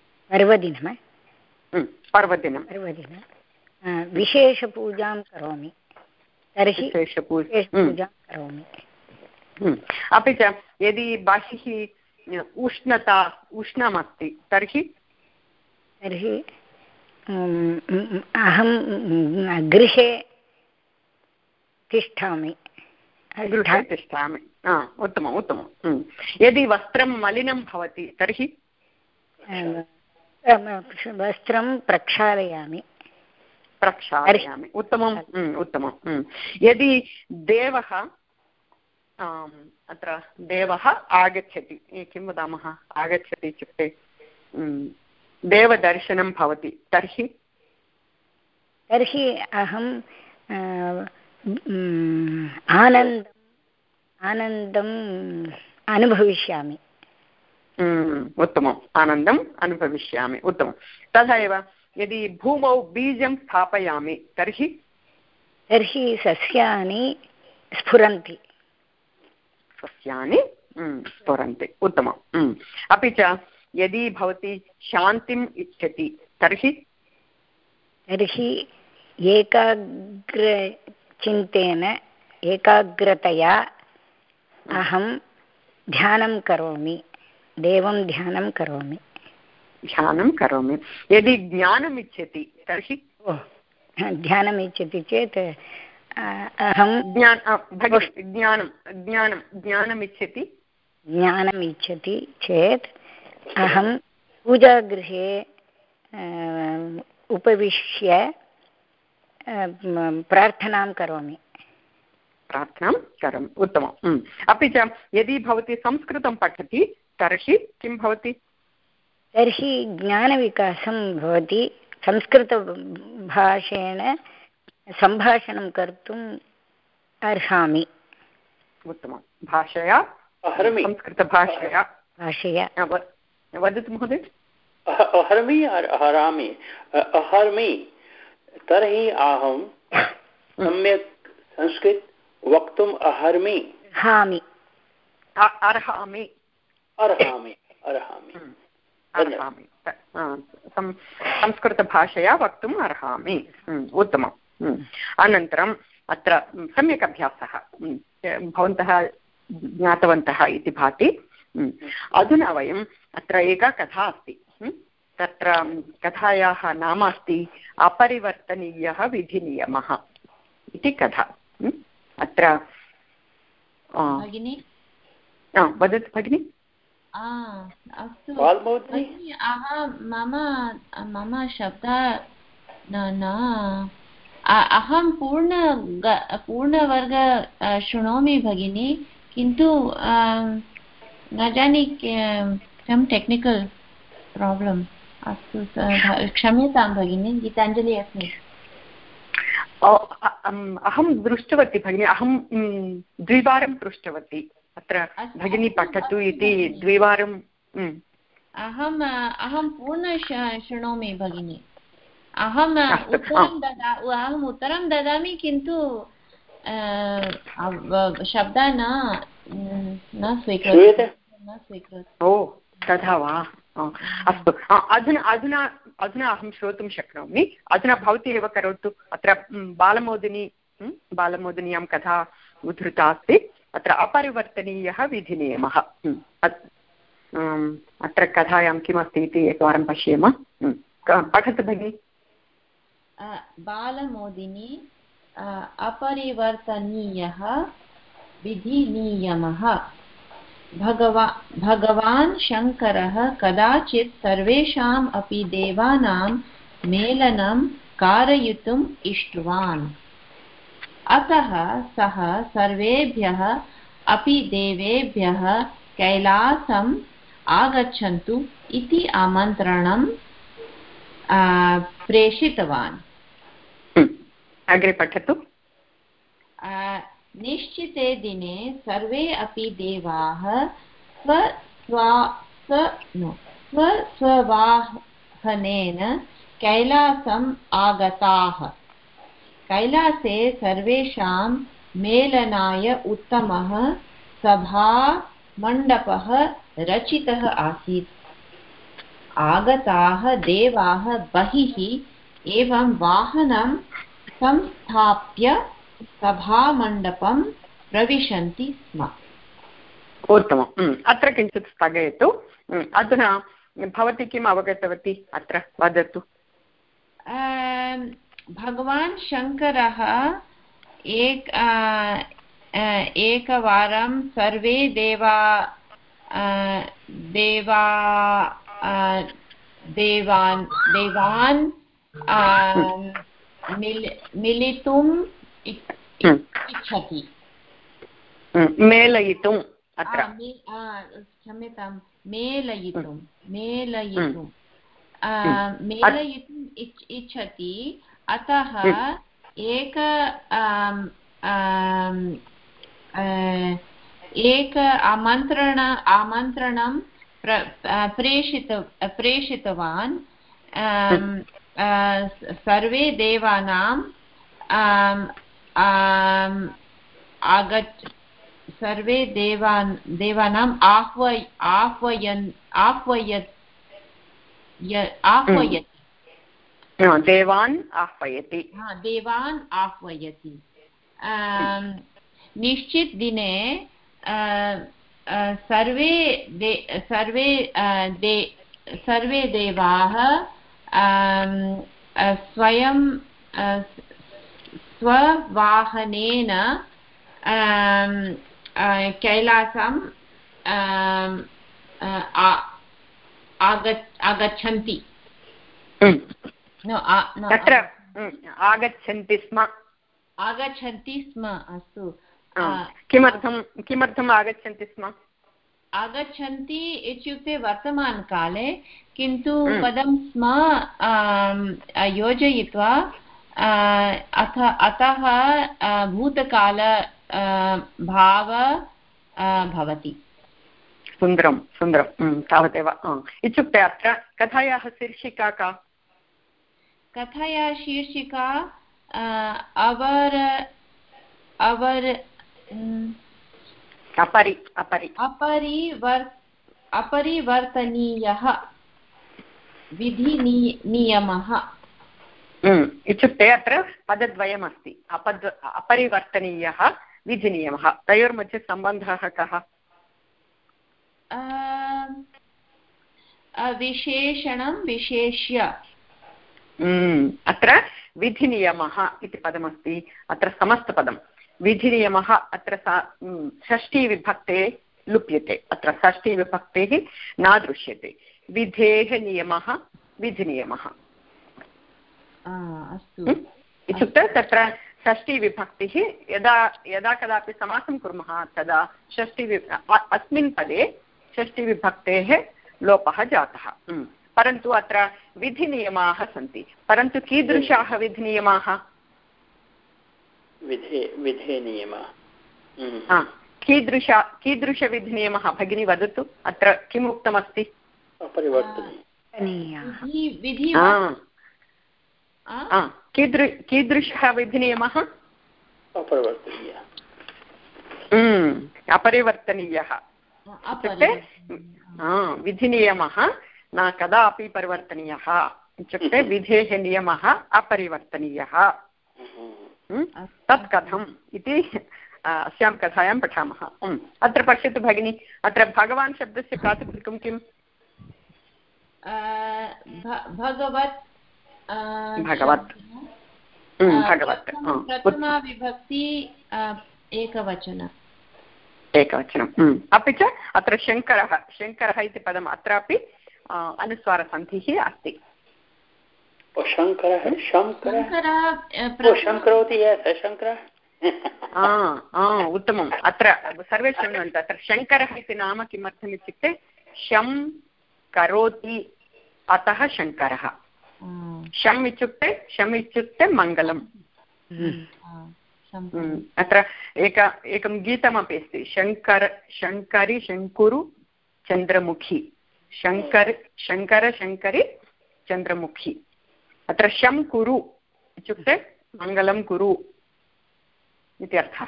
पर्वदिनं विशेषपूजां करोमि। विशेषपूजां करोमि। अपि च यदि बहिः उष्णमस्ति तर्हि अहं गृहे तिष्ठामि। उत्तमम्। यदि वस्त्रं मलिनं भवति तर्हि वस्त्रं प्रक्षालयामि। उत्तमम्। यदि देवः आगच्छति, किं वदामः, आगच्छति इत्युक्ते देवदर्शनं भवति तर्हि अहं आनन्दम् अनुभविष्यामि। उत्तमम्। आनन्दम् अनुभविष्यामि। उत्तमं। तथा एव यदि भूमौ बीजं स्थापयामि तर्हि सस्यानि स्फुरन्ति सस्यानि स्फुरन्ति उत्तमम् अपि च यदि भवती शान्तिम् इच्छति तर्हि एकाग्रचिन्तेन एकाग्रतया अहं ध्यानं करोमि देवं ध्यानं करोमि यदि ज्ञानम् इच्छति तर्हि ध्यानम् इच्छति चेत् अहं ज्ञानम् इच्छति चेत् अहं पूजागृहे उपविश्य प्रार्थनां करोमि उत्तमम् अपि च यदि भवती संस्कृतं पठति तर्हि किं भवति तर्हि ज्ञानविकासं भवति संस्कृतभाषेण सम्भाषणं कर्तुम् अर्हामि उत्तमं भाषया संस्कृतभाषया वदतु महोदय अहर्मि तर्हि अहं सम्यक् संस्कृत वक्तुम् अर्हामि संस्कृतभाषया वक्तुम् अर्हामि उत्तमम् अनन्तरम् अत्र सम्यक् अभ्यासः भवन्तः ज्ञातवन्तः इति भाति अधुना वयम् अत्र एका कथा अस्ति तत्र कथायाः नाम अस्ति अपरिवर्तनीयः विधिनियमः इति कथा अत्र वदतु भगिनि अस्तु मम शब्दः न अहं पूर्णवर्ग शृणोमि भगिनी किन्तु न जाने some technical problem अस्तु क्षम्यतां भगिनी गीताञ्जलि अस्मि अहं दृष्टवती भगिनी अहं द्विवारं पृष्टवती अत्र भगिनी पठतु इति द्विवारं अहं पूर्ण शृणोमि भगिनी अहम् उत्तरं ददामि किन्तु शब्दः न स्वीक्रियते ओ तथा वा अस्तु अधुना अहं श्रोतुं शक्नोमि अधुना भवती एव करोतु अत्र बालमोदिन्यां कथा उद्धृता अस्ति अत्र अपरिवर्तनीयः विधिनियमः अत्र कथायां किमस्ति इति एकवारं पश्येम पठतु भगिनि बालमोदिनी अपरिवर्तनीयः विधिनियमः भगवान् शङ्करः कदाचित् सर्वेषाम् अपि देवानां मेलनं कारयितुम् इष्टवान् अतः सः सर्वेभ्यः अपि देवेभ्यः कैलासम् आगच्छन्तु इति आमन्त्रणं प्रेषितवान् अग्रे पठतु निश्चिते दिने सर्वे अपि देवाः स्वस्ववाहनेन कैलासम् आगताः कैलासे सर्वेषां मेलनाय उत्तमः सभामण्डपः रचितः आसीत् आगताः देवाः बहिः एवं वाहनं संस्थाप्य सभामण्डपं प्रविशन्ति स्म उत्तमम् अत्र किञ्चित् स्थगयतु अधुना भवती किम् अवगतवती अत्र वदतु भगवान् शङ्करः एकवारं सर्वे देवान् मिलितुम् इच्छति मेलयितुम् अत्र क्षम्यतां मेलयितुम् इच्छति अतः एक आमन्त्रणं प्रेषितवान् सर्वे देवानां सर्वे देवानाम् आह्वयति देवान् आह्वयति निश्चित दिने सर्वे देवाः स्वयं स्ववाहनेन कैलासम् आगच्छन्ति तत्र आगच्छन्ति स्म अस्तु किमर्थम् आगच्छन्ति स्म आगच्छन्ति इत्युक्ते वर्तमानकाले किन्तु पदं स्म योजयित्वा अतः भूतकाल भाव भवति सुन्दरं तावदेव इत्युक्ते अत्र कथायाः शीर्षिका का कथायाः शीर्षिका अपरिवर्तनीयः विधिनियमः इत्युक्ते अत्र पदद्वयमस्ति अपरिवर्तनीयः विधिनियमः तयोर्मध्ये सम्बन्धः कः विशेषणं विशेष्य अत्र विधिनियमः इति पदमस्ति अत्र समस्तपदं विधिनियमः अत्र षष्ठीविभक्ते लुप्यते अत्र षष्ठीविभक्तेः न दृश्यते विधेः नियमः विधिनियमः इत्युक्ते तत्र षष्ठीविभक्तिः यदा कदापि समासं कुर्मः तदा अस्मिन् पदे षष्ठीविभक्तेः लोपः जातः परन्तु अत्र विधिनियमाः सन्ति परन्तु कीदृशाः विधिनियमाः कीदृशविधिनियमः भगिनी वदतु अत्र किम् उक्तमस्ति कीदृशः विधिनियमः अपरिवर्तनीयः इत्युक्ते विधिनियमः न कदापि परिवर्तनीयः इत्युक्ते विधेः नियमः अपरिवर्तनीयः तत् कथम् इति अस्यां कथायां पठामः अत्र पश्यतु भगिनी अत्र भगवान् शब्दस्य प्रातिपदिकं किम् भगवत् प्रथमा विभक्ति एकवचनम् अपि च अत्र शङ्करः इति पदम् अत्रापि अनुस्वारसन्धिः अस्ति उत्तमम् अत्र सर्वे शृण्वन्तु अत्र शङ्करः इति नाम किमर्थम् इत्युक्ते शं करोति अतः शङ्करः शम् इत्युक्ते मङ्गलम् अत्र एकं गीतमपि अस्ति शङ्करि शङ्कुरु चन्द्रमुखी शङ्करि चन्द्रमुखी अत्र शं कुरु इत्युक्ते मङ्गलं कुरु इति अर्थः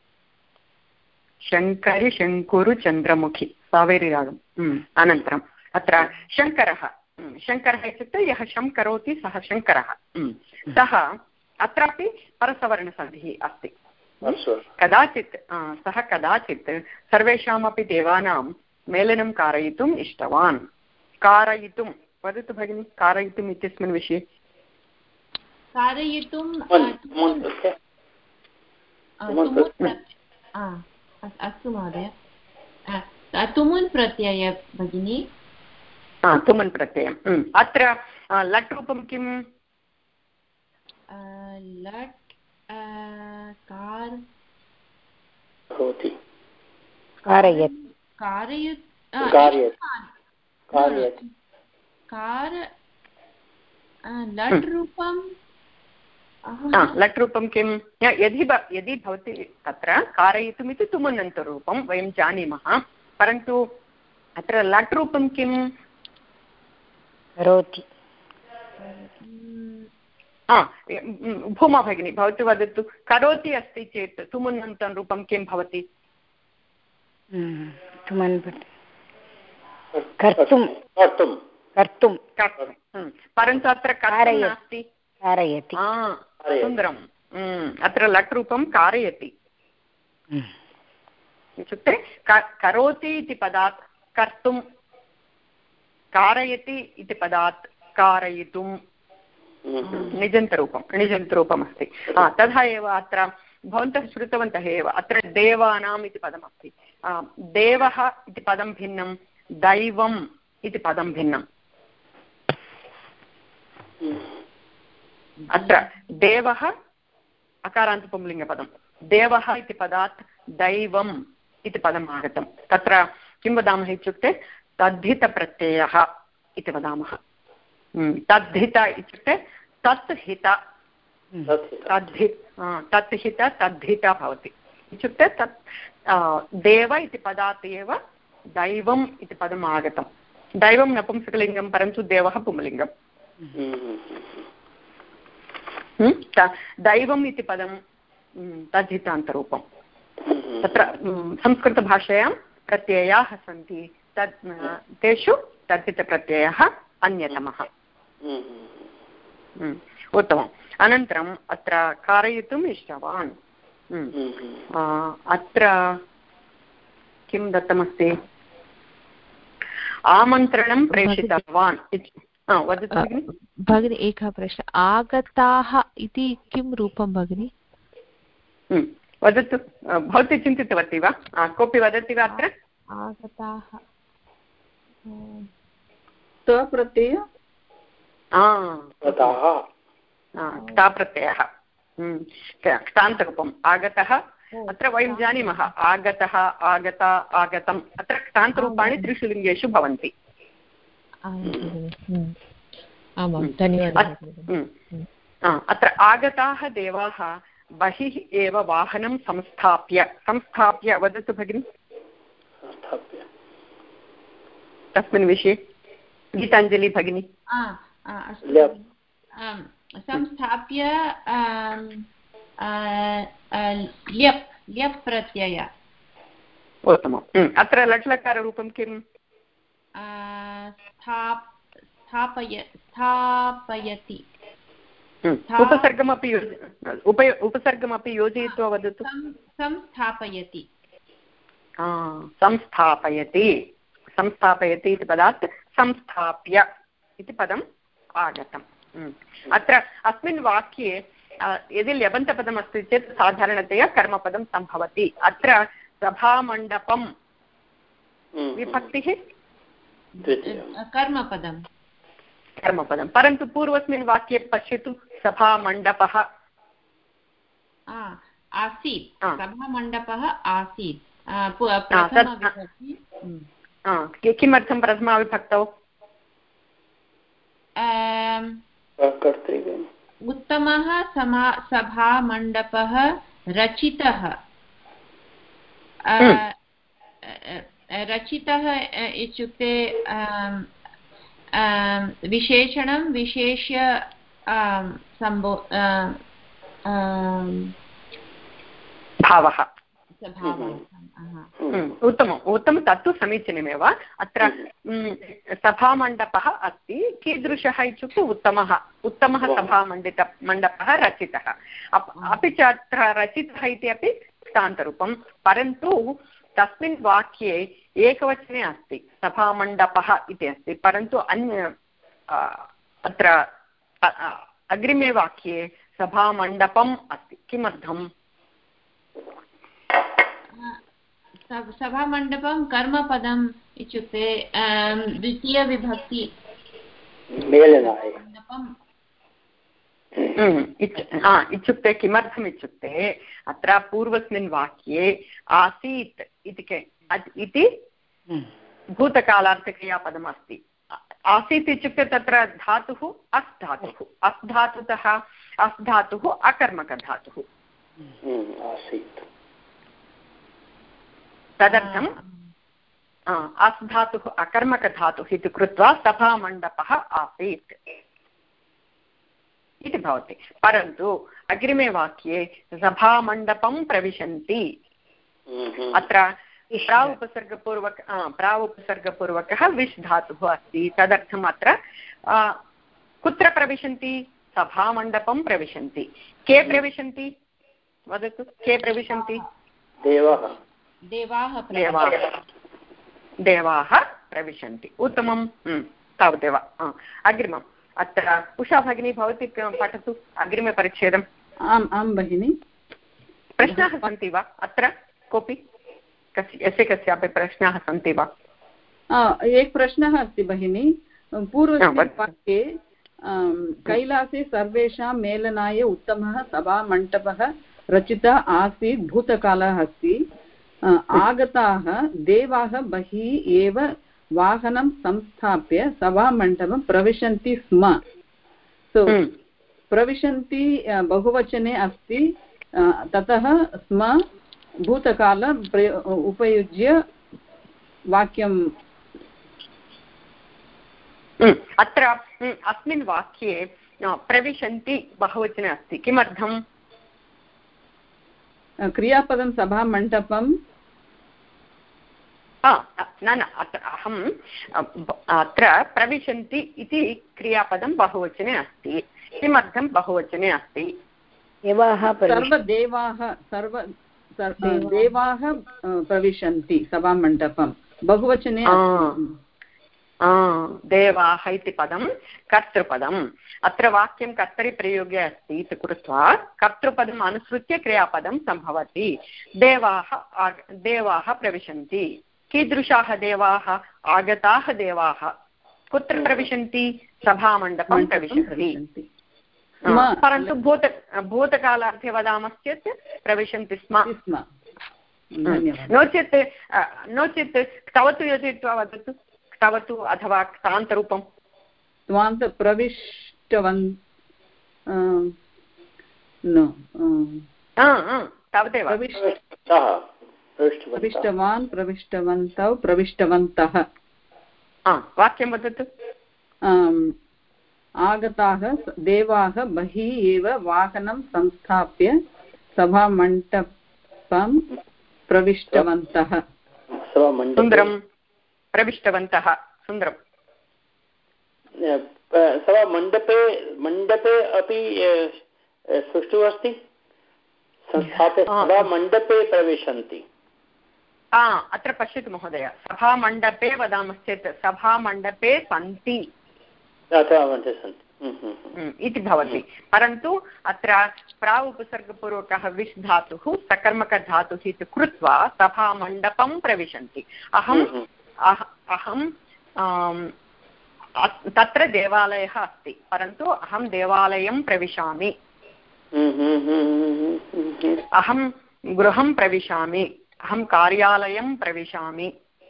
शङ्करि शङ्कुरु चन्द्रमुखी सावेरीरागम् अनन्तरम् अत्र शङ्करः इत्युक्ते यः शं करोति सः शङ्करः सः अत्रापि परसवर्णसन्धिः अस्ति सः कदाचित् सर्वेषामपि देवानां मेलनं कारयितुम् इष्टवान् कारयितुं वदतु भगिनि कारयितुम् इत्यस्मिन् विषये अस्तु महोदय तुमुन् प्रत्यय भगिनी तुमुन् प्रत्ययम् अत्र लट् रूपं किम् लट् लट् रूपं किं यदि भवति तत्र कारयितुमिति तुमुनन्तरूपं वयं जानीमः परन्तु अत्र लट् रूपं किं करोति भूमा भगिनी भवती वदतु करोति अस्ति चेत् तुमुन्नन्तं रूपं किं भवति परन्तु अत्र कर्तुं नास्ति सुन्दरम् अत्र लट् रूपं कारयति इत्युक्ते करोति इति पदात् कर्तुं कारयति इति पदात् कारयितुं निजन्तरूपमस्ति तथा एव अत्र भवन्तः श्रुतवन्तः एव अत्र देवानाम् इति पदमस्ति देवः इति पदं भिन्नं दैवम् इति पदं भिन्नम् अत्र देवः अकारान्तपुंलिङ्गपदं देवः इति पदात् दैवम् इति पदम् आगतं तत्र किं वदामः इत्युक्ते तद्धितप्रत्ययः इति वदामः तद्धित इत्युक्ते तत् हित तद्धित भवति इत्युक्ते तत् देव इति पदात् एव दैवम् इति पदम् आगतं दैवं नपुंसकलिङ्गं परन्तु देवः पुंलिङ्गं दैवम् इति पदं तद्धितान्तरूपं तत्र संस्कृतभाषायां प्रत्ययाः सन्ति तेषु तद्धितप्रत्ययः अन्यतमः उत्तमम् अनन्तरम् अत्र कारयितुम् इष्टवान् अत्र किं दत्तमस्ति आमन्त्रणं प्रेषितवान् वदतु भगिनी एकः प्रश्नः आगताः इति किं रूपं भगिनी वदतु भवती चिन्तितवती वा कोऽपि वदति वा अत्र आगताः प्रत्यय प्रत्ययः क्तान्तरूपम् आगतः अत्र वयं जानीमः आगतः आगता आगतम् अत्र क्तान्तरूपाणि त्रिषु लिङ्गेषु भवन्ति अत्र आगताः देवाः बहिः एव वाहनं संस्थाप्य वदतु भगिनि तस्मिन् विषये गीताञ्जलि भगिनी संस्थाप्य ल्यप् प्रत्यय उत्तमम् अत्र लट्लकाररूपं किम् स्थापयति उपसर्गमपि योजयित्वा वदतु संस्थापयति संस्थापयति इति पदात् संस्थाप्य इति पदम् आगतम् अत्र अस्मिन् वाक्ये यदि ल्यबन्तपदमस्ति चेत् साधारणतया कर्मपदं सम्भवति अत्र सभामण्डपं विभक्तिः कर्मपदं परन्तु पूर्वस्मिन् वाक्ये पश्यतु सभामण्डपः आसीत् सभामण्डपः आसीत् किमर्थं प्रथमाविभक्तौ उत्तमः सभामण्डपः रचितः इत्युक्ते विशेषणं विशेष्य भावः उत्तमं तत्तु समीचीनमेव अत्र सभामण्डपः अस्ति कीदृशः इत्युक्ते उत्तमः सभामण्डपः रचितः अपि च अत्र रचितः इति अपि क्तान्तरूपं परन्तु तस्मिन् वाक्ये एकवचने अस्ति सभामण्डपः इति अस्ति परन्तु अत्र अग्रिमे वाक्ये सभामण्डपम् अस्ति किमर्थम् सभामण्डपं कर्मपदम् इत्युक्ते द्वितीयविभक्ति इत्युक्ते किमर्थम् इत्युक्ते अत्र पूर्वस्मिन् वाक्ये आसीत् इति भूतकालार्थक्रियापदम् अस्ति आसीत् इत्युक्ते तत्र धातुः अस् धातुतः अस् धातुः अकर्मकधातुः तदर्थम् अस् धातुः अकर्मकधातुः इति कृत्वा सभामण्डपः आसीत् इति भवति। परन्तु अग्रिमे वाक्ये सभामण्डपं प्रविशन्ति, अत्र प्रावुपसर्गपूर्वकः विश् धातुः अस्ति। तदर्थम् अत्र कुत्र प्रविशन्ति? सभामण्डपं प्रविशन्ति। के प्रविशन्ति? वदतु, के प्रविशन्ति? देवाः प्रविशन्ति। उत्तमं, तावदेव। अग्रिमम्, अत्र उषा भगिनी भवती पठतु अग्रिमपरिच्छेदम्। आम् आं भगिनि। प्रश्नाः सन्ति वा? अत्र कोऽपि यस्य कस्यापि प्रश्नाः सन्ति वा? एकः प्रश्नः अस्ति भगिनि। पूर्वस्मिन् वाक्ये कैलासे सर्वेषां मेलनाय उत्तमः सभामण्डपः रचितः आसीत्, भूतकालः अस्ति। आगताः देवाः बहिः एव वाहनं संस्थाप्य सभामण्डपं प्रविशन्ति स्म। प्रविशन्ति बहुवचने अस्ति, ततः स्म भूतकाल उपयुज्य वाक्यं। अत्र अस्मिन् वाक्ये प्रविशन्ति बहुवचने अस्ति। किमर्थम्? क्रियापदं सभामण्डपं न अत्र प्रविशन्ति इति क्रियापदं बहुवचने अस्ति। किमर्थं बहुवचने अस्ति? देवाः प्रविशन्ति सभामण्डपं, बहुवचने देवाः इति पदं कर्तृपदम्। अत्र वाक्यं कर्तरिप्रयोगे अस्ति इति कृत्वा कर्तृपदम् अनुसृत्य क्रियापदं सम्भवति। देवाः प्रविशन्ति। कीदृशाः देवाः? आगताः देवाः। कुत्र प्रविशन्ति? सभामण्डपं प्रविशन्ति। परन्तु भूतकालार्थे वदामश्चेत् प्रविशन्ति स्म। नो चेत् क्तवतु योजयित्वा वदतु। क्तवतु अथवा क्तान्तरूपं। तावदेव। प्रविष्टवान्, प्रविष्टवन्तौ, प्रविष्टवन्तः। वाक्यं वदतु। आगताः देवाः बहिः एव वाहनं संस्थाप्य सभामण्डपं प्रविष्टवन्तः। सुन्दरं। प्रविष्टवन्तः। सुन्दरं। मण्डपे अपि सुष्ठुः अस्ति। संस्थाप्य सभामण्डपे प्रविशन्ति। अत्र पश्यतु महोदय, सभामण्डपे वदामश्चेत् सभामण्डपे सन्ति इति भवति। परन्तु अत्र प्रावुपसर्गपूर्वकः विश् धातुः सकर्मकधातुः इति कृत्वा सभामण्डपं प्रविशन्ति। अहं तत्र देवालयः अस्ति, परन्तु अहं देवालयं प्रविशामि। अहं गृहं प्रविशामि, अहं कार्यालयं प्रविशामि।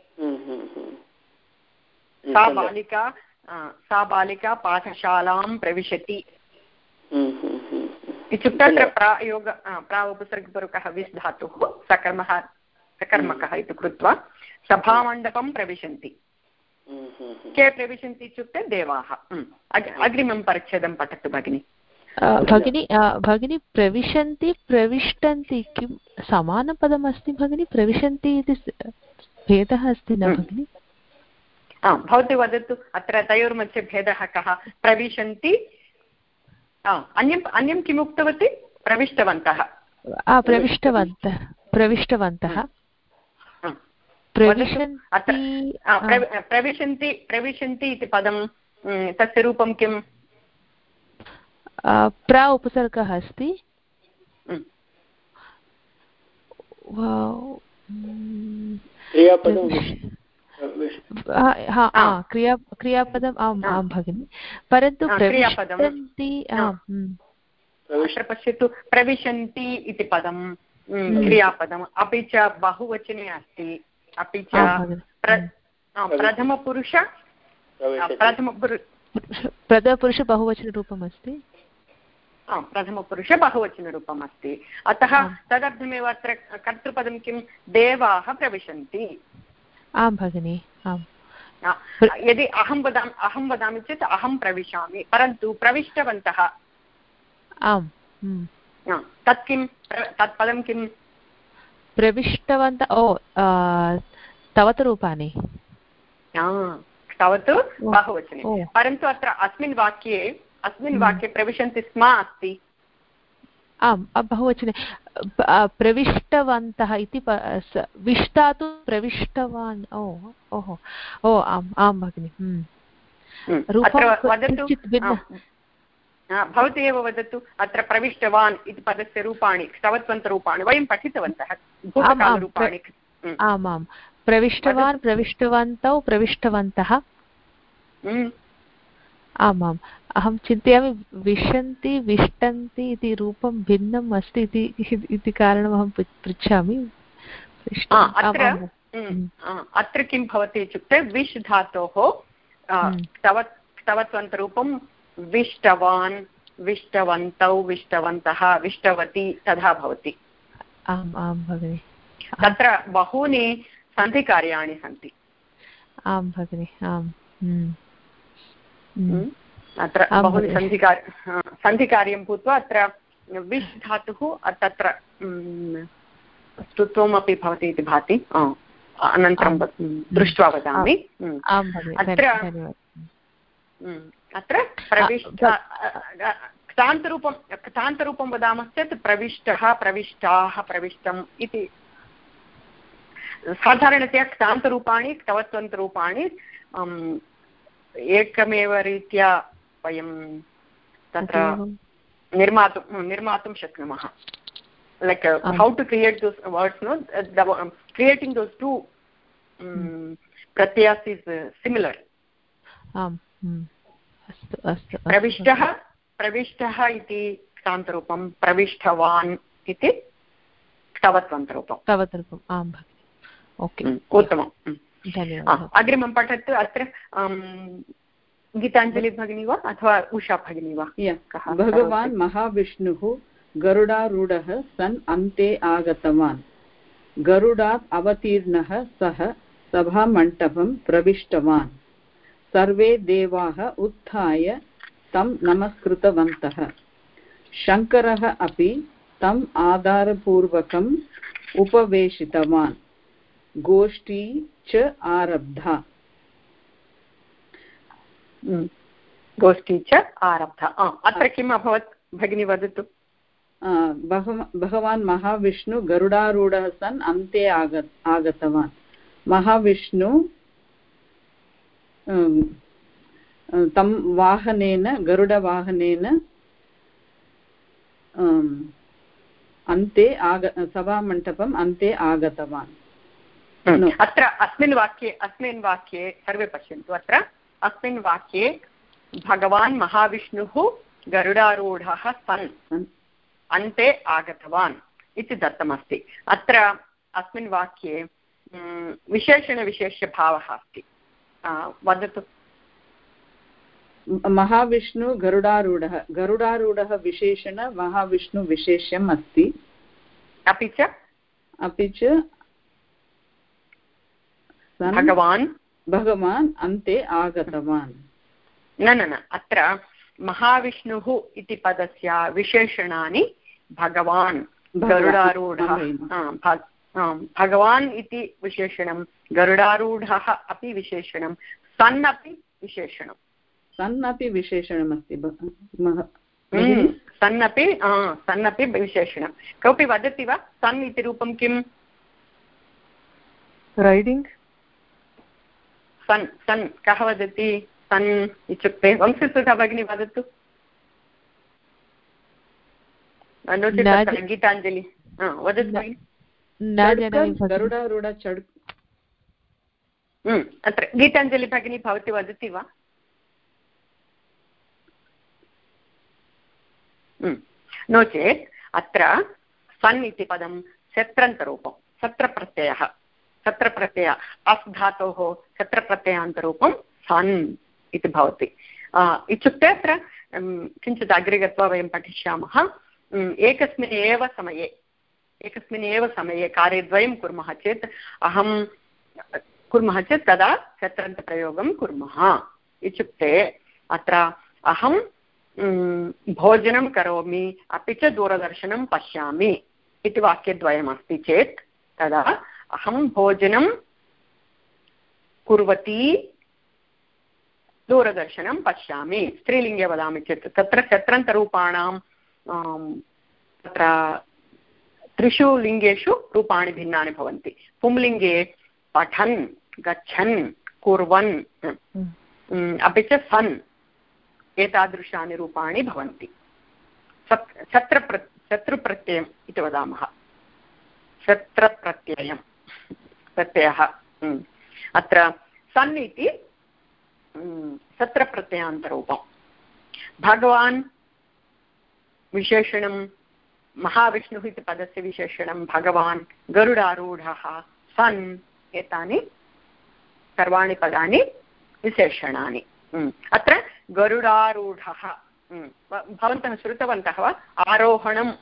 सा बालिका पाठशालां प्रविशति। इत्युक्ते अत्र प्रावुपसर्गपूर्वकः विश् धातुः सकर्मकः इति कृत्वा सभामण्डपं प्रविशन्ति। के प्रविशन्ति इत्युक्ते देवाः। अग्रिमं परिच्छेदं पठतु भगिनि। भगिनी प्रविशन्ति प्रविष्टन्ति किं समानपदमस्ति भगिनी? प्रविशन्ति इति भेदः अस्ति न भगिनि? भवती वदतु, अत्र तयोर्मध्ये भेदः कः? प्रविशन्ति, अन्यं किम् उक्तवती? प्रविष्टवन्तः। प्रविष्टवन्तः। प्रविशन्ति इति पदं, तस्य रूपं किम्? प्रा उपसर्गः अस्ति। क्रियापदम् आं भगिनि, परन्तु प्रविशन्ति। अत्र पश्यतु, प्रविशन्ति इति पदं क्रियापदम्, अपि च बहुवचने अस्ति, अपि च प्रथमपुरुष बहुवचनरूपम् अस्ति। प्रथमपुरुष बहुवचनरूपम् अस्ति। अतः तदर्थमेव अत्र कर्तृपदं किं? देवाः प्रविशन्ति। आं भगिनि, आम्। यदि अहं वदामि चेत् अहं प्रविशामि, परन्तु प्रविष्टवन्तः आम् तत् किं तत् पदं किं प्रविष्टवन्तः तवतु रूपाणि तावत् बहुवचने परन्तु अत्र अस्मिन् वाक्ये प्रविशन्ति स्म अस्ति आम् बहुवचने प्रविष्टवन्तः इति विष्टा तु प्रविष्टवान् आम् आं भगिनि भवती एव वदतु अत्र प्रविष्टवान् इति पदस्य रूपाणि स्तवत्वन्तरूपाणि वयं पठितवन्तः भूतकालरूपाणि आमां प्रविष्टवान् प्रविष्टवन्तौ प्रविष्टवन्तः आमाम् अहं चिन्तयामि विशन्ति विष्टन्ति इति रूपं भिन्नम् अस्ति इति कारणमहं पृच्छामि अत्र किं भवति इत्युक्ते विश् धातोः स्तवत्वन्तरूपं विष्टवान् विष्टवन्तौ विष्टवन्तः विष्टवती तथा भवति आम् आं भगिनि तत्र बहूनि सन्धिकार्याणि सन्ति आं भगिनि आम् अत्र बहूनि सन्धिकार्यं भूत्वा अत्र विश् धातुः तत्र स्तुत्वमपि भवति इति भाति अनन्तरं दृष्ट्वा वदामि अत्र क्तान्तरूपं वदामश्चेत् प्रविष्टः प्रविष्टाः प्रविष्टम् इति साधारणतया क्तान्तरूपाणि क्तवत्वन्तरूपाणि एकमेव रीत्या वयं तत्र निर्मातुं शक्नुमः like how to create those words creating those two pratyas is similar प्रविष्टः इति क्तान्तरूपं प्रविष्टवान् इति स्तवत्वन्तरूपम् आं भगिनि ओके उत्तमम् अग्रिमं पठतु अत्र गीताञ्जलि भगिनी वा अथवा उषा भगिनी वा भगवान् महाविष्णुः गरुडारूढः सन् अन्ते आगतवान् गरुडात् अवतीर्णः सः सभामण्डपं प्रविष्टवान् सर्वे देवाः उत्थाय तं नमस्कृतवन्तः शङ्करः अपि तम् आदरपूर्वकम् उपवेशितवान् गोष्ठी च आरब्धा अत्र किम् अभवत् भगिनी वदतु भगवान् महाविष्णु गरुडारूढः सन् अन्ते आगतवान् महाविष्णु तं वाहनेन गरुडवाहनेन अन्ते सभामण्डपम् अन्ते आगतवान् अत्र अस्मिन् वाक्ये सर्वे पश्यन्तु अत्र अस्मिन् वाक्ये भगवान् महाविष्णुः गरुडारूढः सन् अन्ते आगतवान् इति दत्तमस्ति अत्र अस्मिन् वाक्ये विशेषणविशेष्यभावः अस्ति वदतु महाविष्णु गरुडारूढः विशेषण महाविष्णुविशेष्यम् अस्ति अपि च भगवान् अन्ते आगतवान् न अत्र महाविष्णुः इति पदस्य विशेषणानि भगवान् गरुडारूढः भगवान् इति विशेषणं गरुडारूढः अपि विशेषणं सन् अपि विशेषणमस्ति सन्नपि विशेषणं कोऽपि वदति वा सन् इति रूपं किम् रैडिङ्ग् सन् कः वदति सन् इत्युक्ते वंशसुधा भगिनी वदतु नो चेत् गीताञ्जलि वदतु भगिनि गरुडारूढ अत्र गीताञ्जलि भगिनी भवती वदति वा नो चेत् अत्र सन् इति पदं शत्रन्तरूपं शत्रप्रत्ययः अस् धातोः शत्रप्रत्ययान्तरूपं सन् इति भवति इत्युक्ते अत्र किञ्चित् अग्रे गत्वा वयं पठिष्यामः एकस्मिन् एव समये कार्यद्वयं कुर्मः चेत् तदा शत्रन्तप्रयोगं कुर्मः इत्युक्ते अत्र अहं भोजनं करोमि अपि च दूरदर्शनं पश्यामि इति वाक्यद्वयमस्ति चेत् तदा अहं भोजनं कुर्वती दूरदर्शनं पश्यामि स्त्रीलिङ्गे वदामि चेत् तत्र शत्रन्तरूपाणां तत्र त्रिषु लिङ्गेषु रूपाणि भिन्नानि भवन्ति पुंलिङ्गे पठन् गच्छन् कुर्वन् अपि च सन् एतादृशानि रूपाणि भवन्ति शत्रुप्रत्ययम् इति वदामः शत्रप्रत्ययं प्रत्ययः अत्र सन् इति शत्रप्रत्ययान्तरूपं भगवान् विशेषणं महाविष्णुः इति पदस्य विशेषणं भगवान् गरुडारूढः सन् एतानि सर्वाणि पदानि विशेषणानि अत्र गरुडारूढः भवन्तः श्रुतवन्तः वा आरोहणम्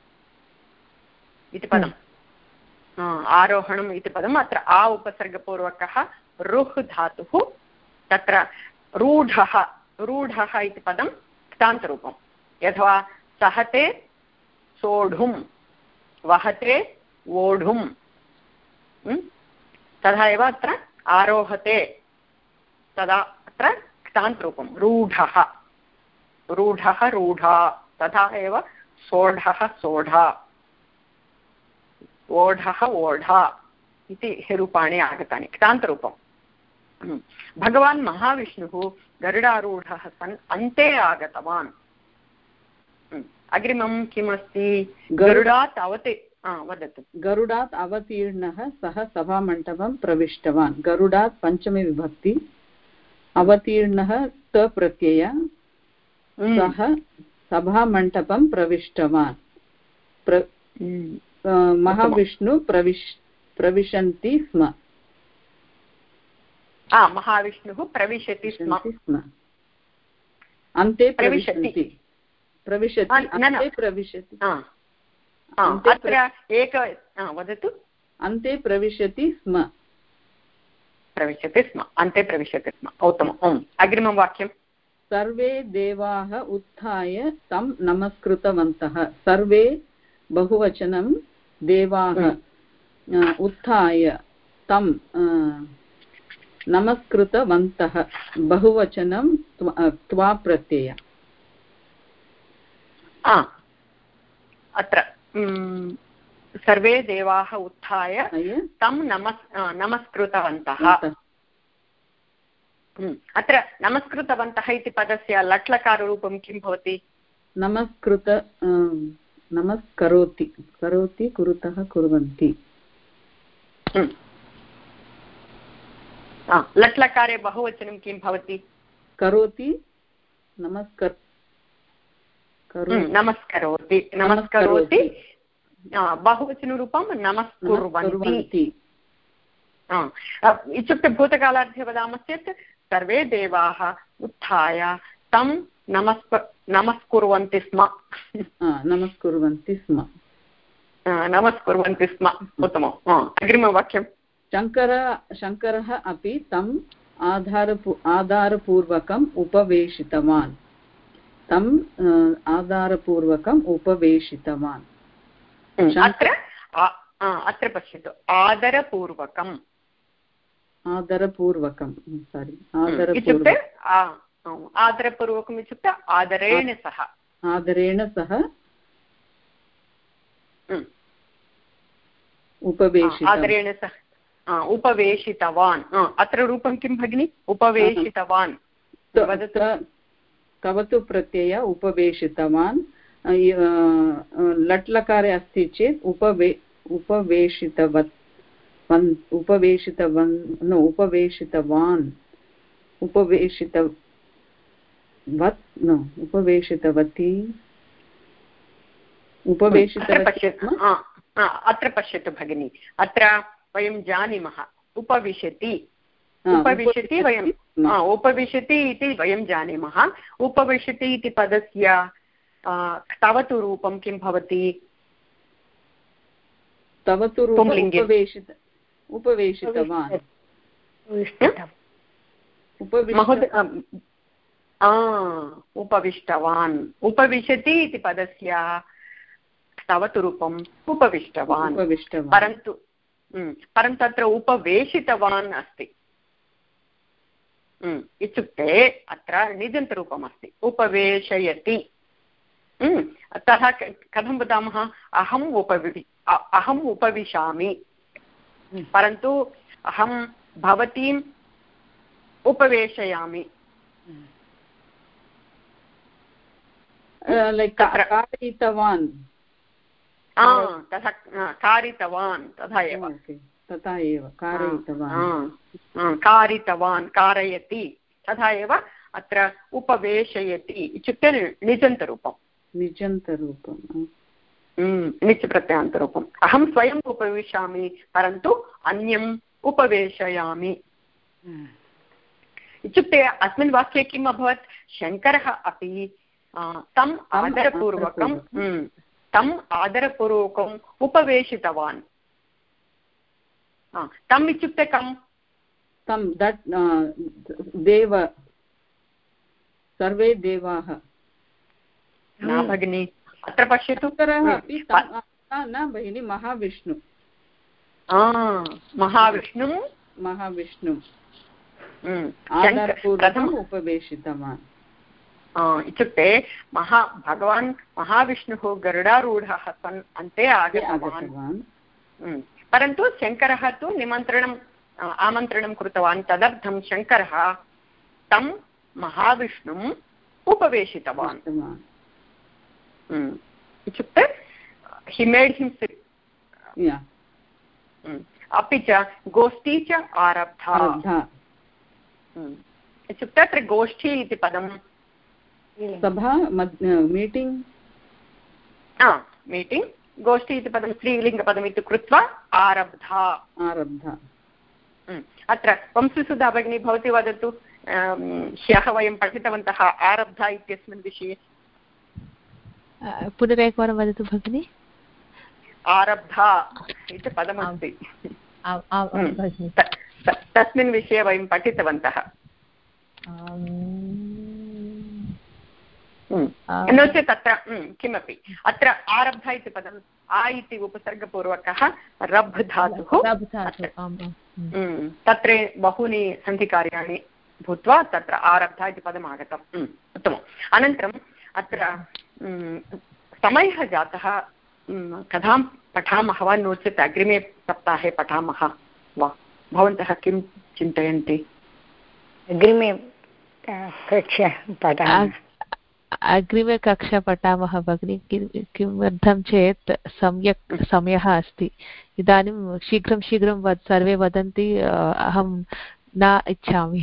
इति पदम् आरोहणम् इति पदम् अत्र आ उपसर्गपूर्वकः रुह् धातुः तत्र रूढः रूढः इति पदं क्तान्तरूपं यथा सहते सोढुं वहते वोढुं तथा एव अत्र आरोहते तदा अत्र क्तान्तरूपं रूढः रूढः रूढा तथा एव सोढः सोढा ओढः ओढा इति रूपाणि आगतानि क्तान्तरूपं भगवान् महाविष्णुः गरुडारूढः सन् अन्ते आगतवान् अग्रिमं किमस्ति गरुडात् वदतु गरुडात् अवतीर्णः सः सभामण्डपं प्रविष्टवान् गरुडात् पञ्चमी विभक्ति अवतीर्णः त प्रत्यय सः सभामण्डपं प्रविष्टवान् महाविष्णु प्रविशन्ति स्म महाविष्णुः प्रविशति स्म अन्ते प्रविशति अत्र एक वदतु अन्ते प्रविशति स्म अन्ते प्रविशति स्म उत्तमम् अग्रिमं वाक्यं सर्वे देवाः उत्थाय तं नमस्कृतवन्तः सर्वे बहुवचनं देवाः उत्थाय तं नमस्कृतवन्तः बहुवचनं त्वा प्रत्यय अत्र सर्वे देवाः उत्थाय तं नमस्कृतवन्तः अत्र नमस्कृतवन्तः इति पदस्य लट्लकाररूपं किं भवति नमस्करोति करोति कुरुतः कुर्वन्ति लट्लकारे बहुवचनं किं भवति करोति नमस्करोति नमस्करोति बहुवचनरूपं नमस्कुर्वन्ति इत्युक्ते भूतकालार्थे वदामश्चेत् सर्वे देवाः उत्थाय तं नमस्कुर्वन्ति स्म उत्तमम् अग्रिमवाक्यं शङ्करः अपि तम् आधारपूर्वकम् उपवेशितवान् अत्र पश्यतु आदरपूर्वकम् इत्युक्ते आदरपूर्वकम् इत्युक्ते आदरेण सह आदरेण सह उपवेशितवान् अत्र रूपं किं भगिनि उपवेशितवान् कवतु प्रत्यय उपवेशितवान् लट्लकारे अस्ति चेत् उपवेशितवत् उपवेशितवती अत्र पश्यतु भगिनि अत्र वयं जानीमः उपविशति वयं उपविशति इति वयं जानीमः उपविशति इति पदस्य तवतु रूपं किं भवति तवतु उपवेशितवान् उपविष्टवान् उपविशति इति पदस्य स्तवतु रूपम् उपविष्टवान् परन्तु अत्र उपवेशितवान् अस्ति इत्युक्ते अत्र निजन्तरूपम् अस्ति उपवेशयति अतः कथं वदामः अहम् उपविशामि परन्तु अहं भवतीम् उपवेशयामि कारितवान् तथा कारितवान् तथा एव कारितवान् कारयति तथा एव अत्र उपवेशयति इत्युक्ते निजन्तरूपम् निच् प्रत्ययान्तरूपम् अहं स्वयम् उपविशामि परन्तु अन्यम् उपवेशयामि इत्युक्ते अस्मिन् वाक्ये किम् अभवत् शङ्करः अपि तम् आदरपूर्वकम् उपवेशितवान् तम् इत्युक्ते कम् तं दट् देव सर्वे देवाः न भगिनि अत्र पश्यतु न भगिनि महाविष्णु आदरपूर्वकम् उपवेशितवान् इत्युक्ते भगवान् महाविष्णुः गरुडारूढः सन् अन्ते आगतवान् परन्तु शङ्करः तु आमन्त्रणं कृतवान् तदर्थं शङ्करः तं महाविष्णुम् उपवेशितवान् इत्युक्ते हि मेड् हिम् सिट् अपि च गोष्ठी च आरब्धा इत्युक्ते अत्र गोष्ठी इति पदं सभा मीटिङ्ग् गोष्ठी इति पदं स्त्रीलिङ्गपदम् इति कृत्वा आरब्धा अत्र वंशसुधा भगिनी भवती वदतु ह्यः वयं पठितवन्तः आरब्धा इत्यस्मिन् विषये पुनरेकवारं वदतु भगिनि आरब्धा इति पदमस्ति तस्मिन् विषये वयं पठितवन्तः नो चेत् अत्र किमपि अत्र आरब्धा इति पदम् आ इति उपसर्गपूर्वकः रब् धातुः तत्र बहूनि सन्धिकार्याणि भूत्वा तत्र आरब्धा इति पदम् आगतम् उत्तमम् अनन्तरम् अत्र समयः जातः कथां पठामः वा नो चेत् अग्रिमे सप्ताहे पठामः वा भवन्तः किं चिन्तयन्ति अग्रिमे कक्षा पठामः अग्रिमे कक्षा पठामः भगिनि किमर्थं चेत् सम्यक् समयः अस्ति इदानीं शीघ्रं सर्वे वदन्ति अहं न इच्छामि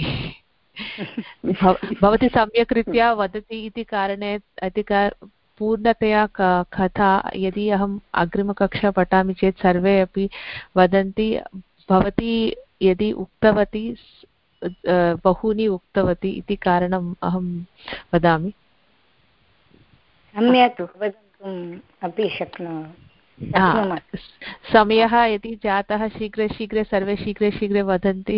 भवती सम्यक् रीत्या वदति इति कारणे पूर्णतया कथा यदि अहम् अग्रिमकक्षा पठामि चेत् सर्वे अपि वदन्ति भवती यदि उक्तवती बहूनि उक्तवती इति कारणम् अहं वदामि सम्यक् वदितुम् अपि शक्नुमः समयः यदि जातः शीघ्रे सर्वे शीघ्रे वदन्ति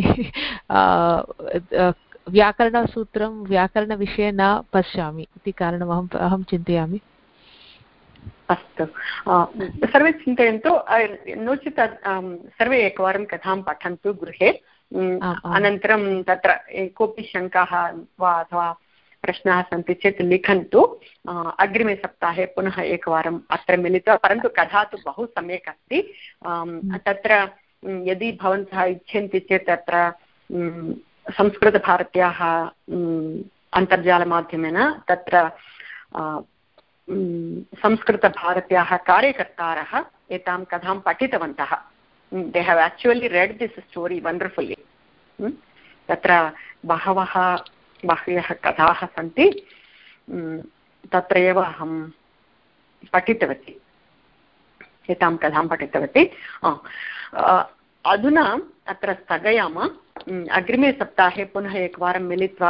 व्याकरणसूत्रं व्याकरणविषये न पश्यामि इति कारणम् अहं चिन्तयामि अस्तु सर्वे चिन्तयन्तु नो चेत् सर्वे एकवारं कथां पठन्तु गृहे अनन्तरं तत्र कोऽपि शङ्काः वा अथवा प्रश्नाः सन्ति चेत् लिखन्तु अग्रिमे सप्ताहे पुनः एकवारम् अत्र मिलित्वा परन्तु कथा तु बहु सम्यक् अस्ति तत्र यदि भवन्तः इच्छन्ति चेत् तत्र संस्कृतभारत्याः अन्तर्जालमाध्यमेन तत्र संस्कृतभारत्याः कार्यकर्तारः एतां कथां पठितवन्तः they have actually read this story wonderfully तत्र बह्व्यः कथाः सन्ति तत्र एव अहं पठितवती एतां कथां पठितवती अधुना अत्र स्थगयामः अग्रिमे सप्ताहे पुनः एकवारं मिलित्वा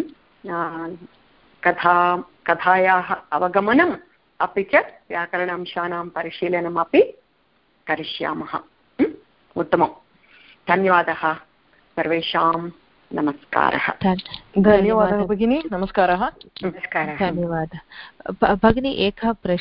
कथायाः अवगमनम् अपि च व्याकरणांशानां परिशीलनम् अपि करिष्यामः उत्तमं धन्यवादः सर्वेषाम् नमस्कारः। धन्यवादः भगिनी, नमस्कारः। नमस्कारः। धन्यवादः भगिनी। एकः प्रश्नः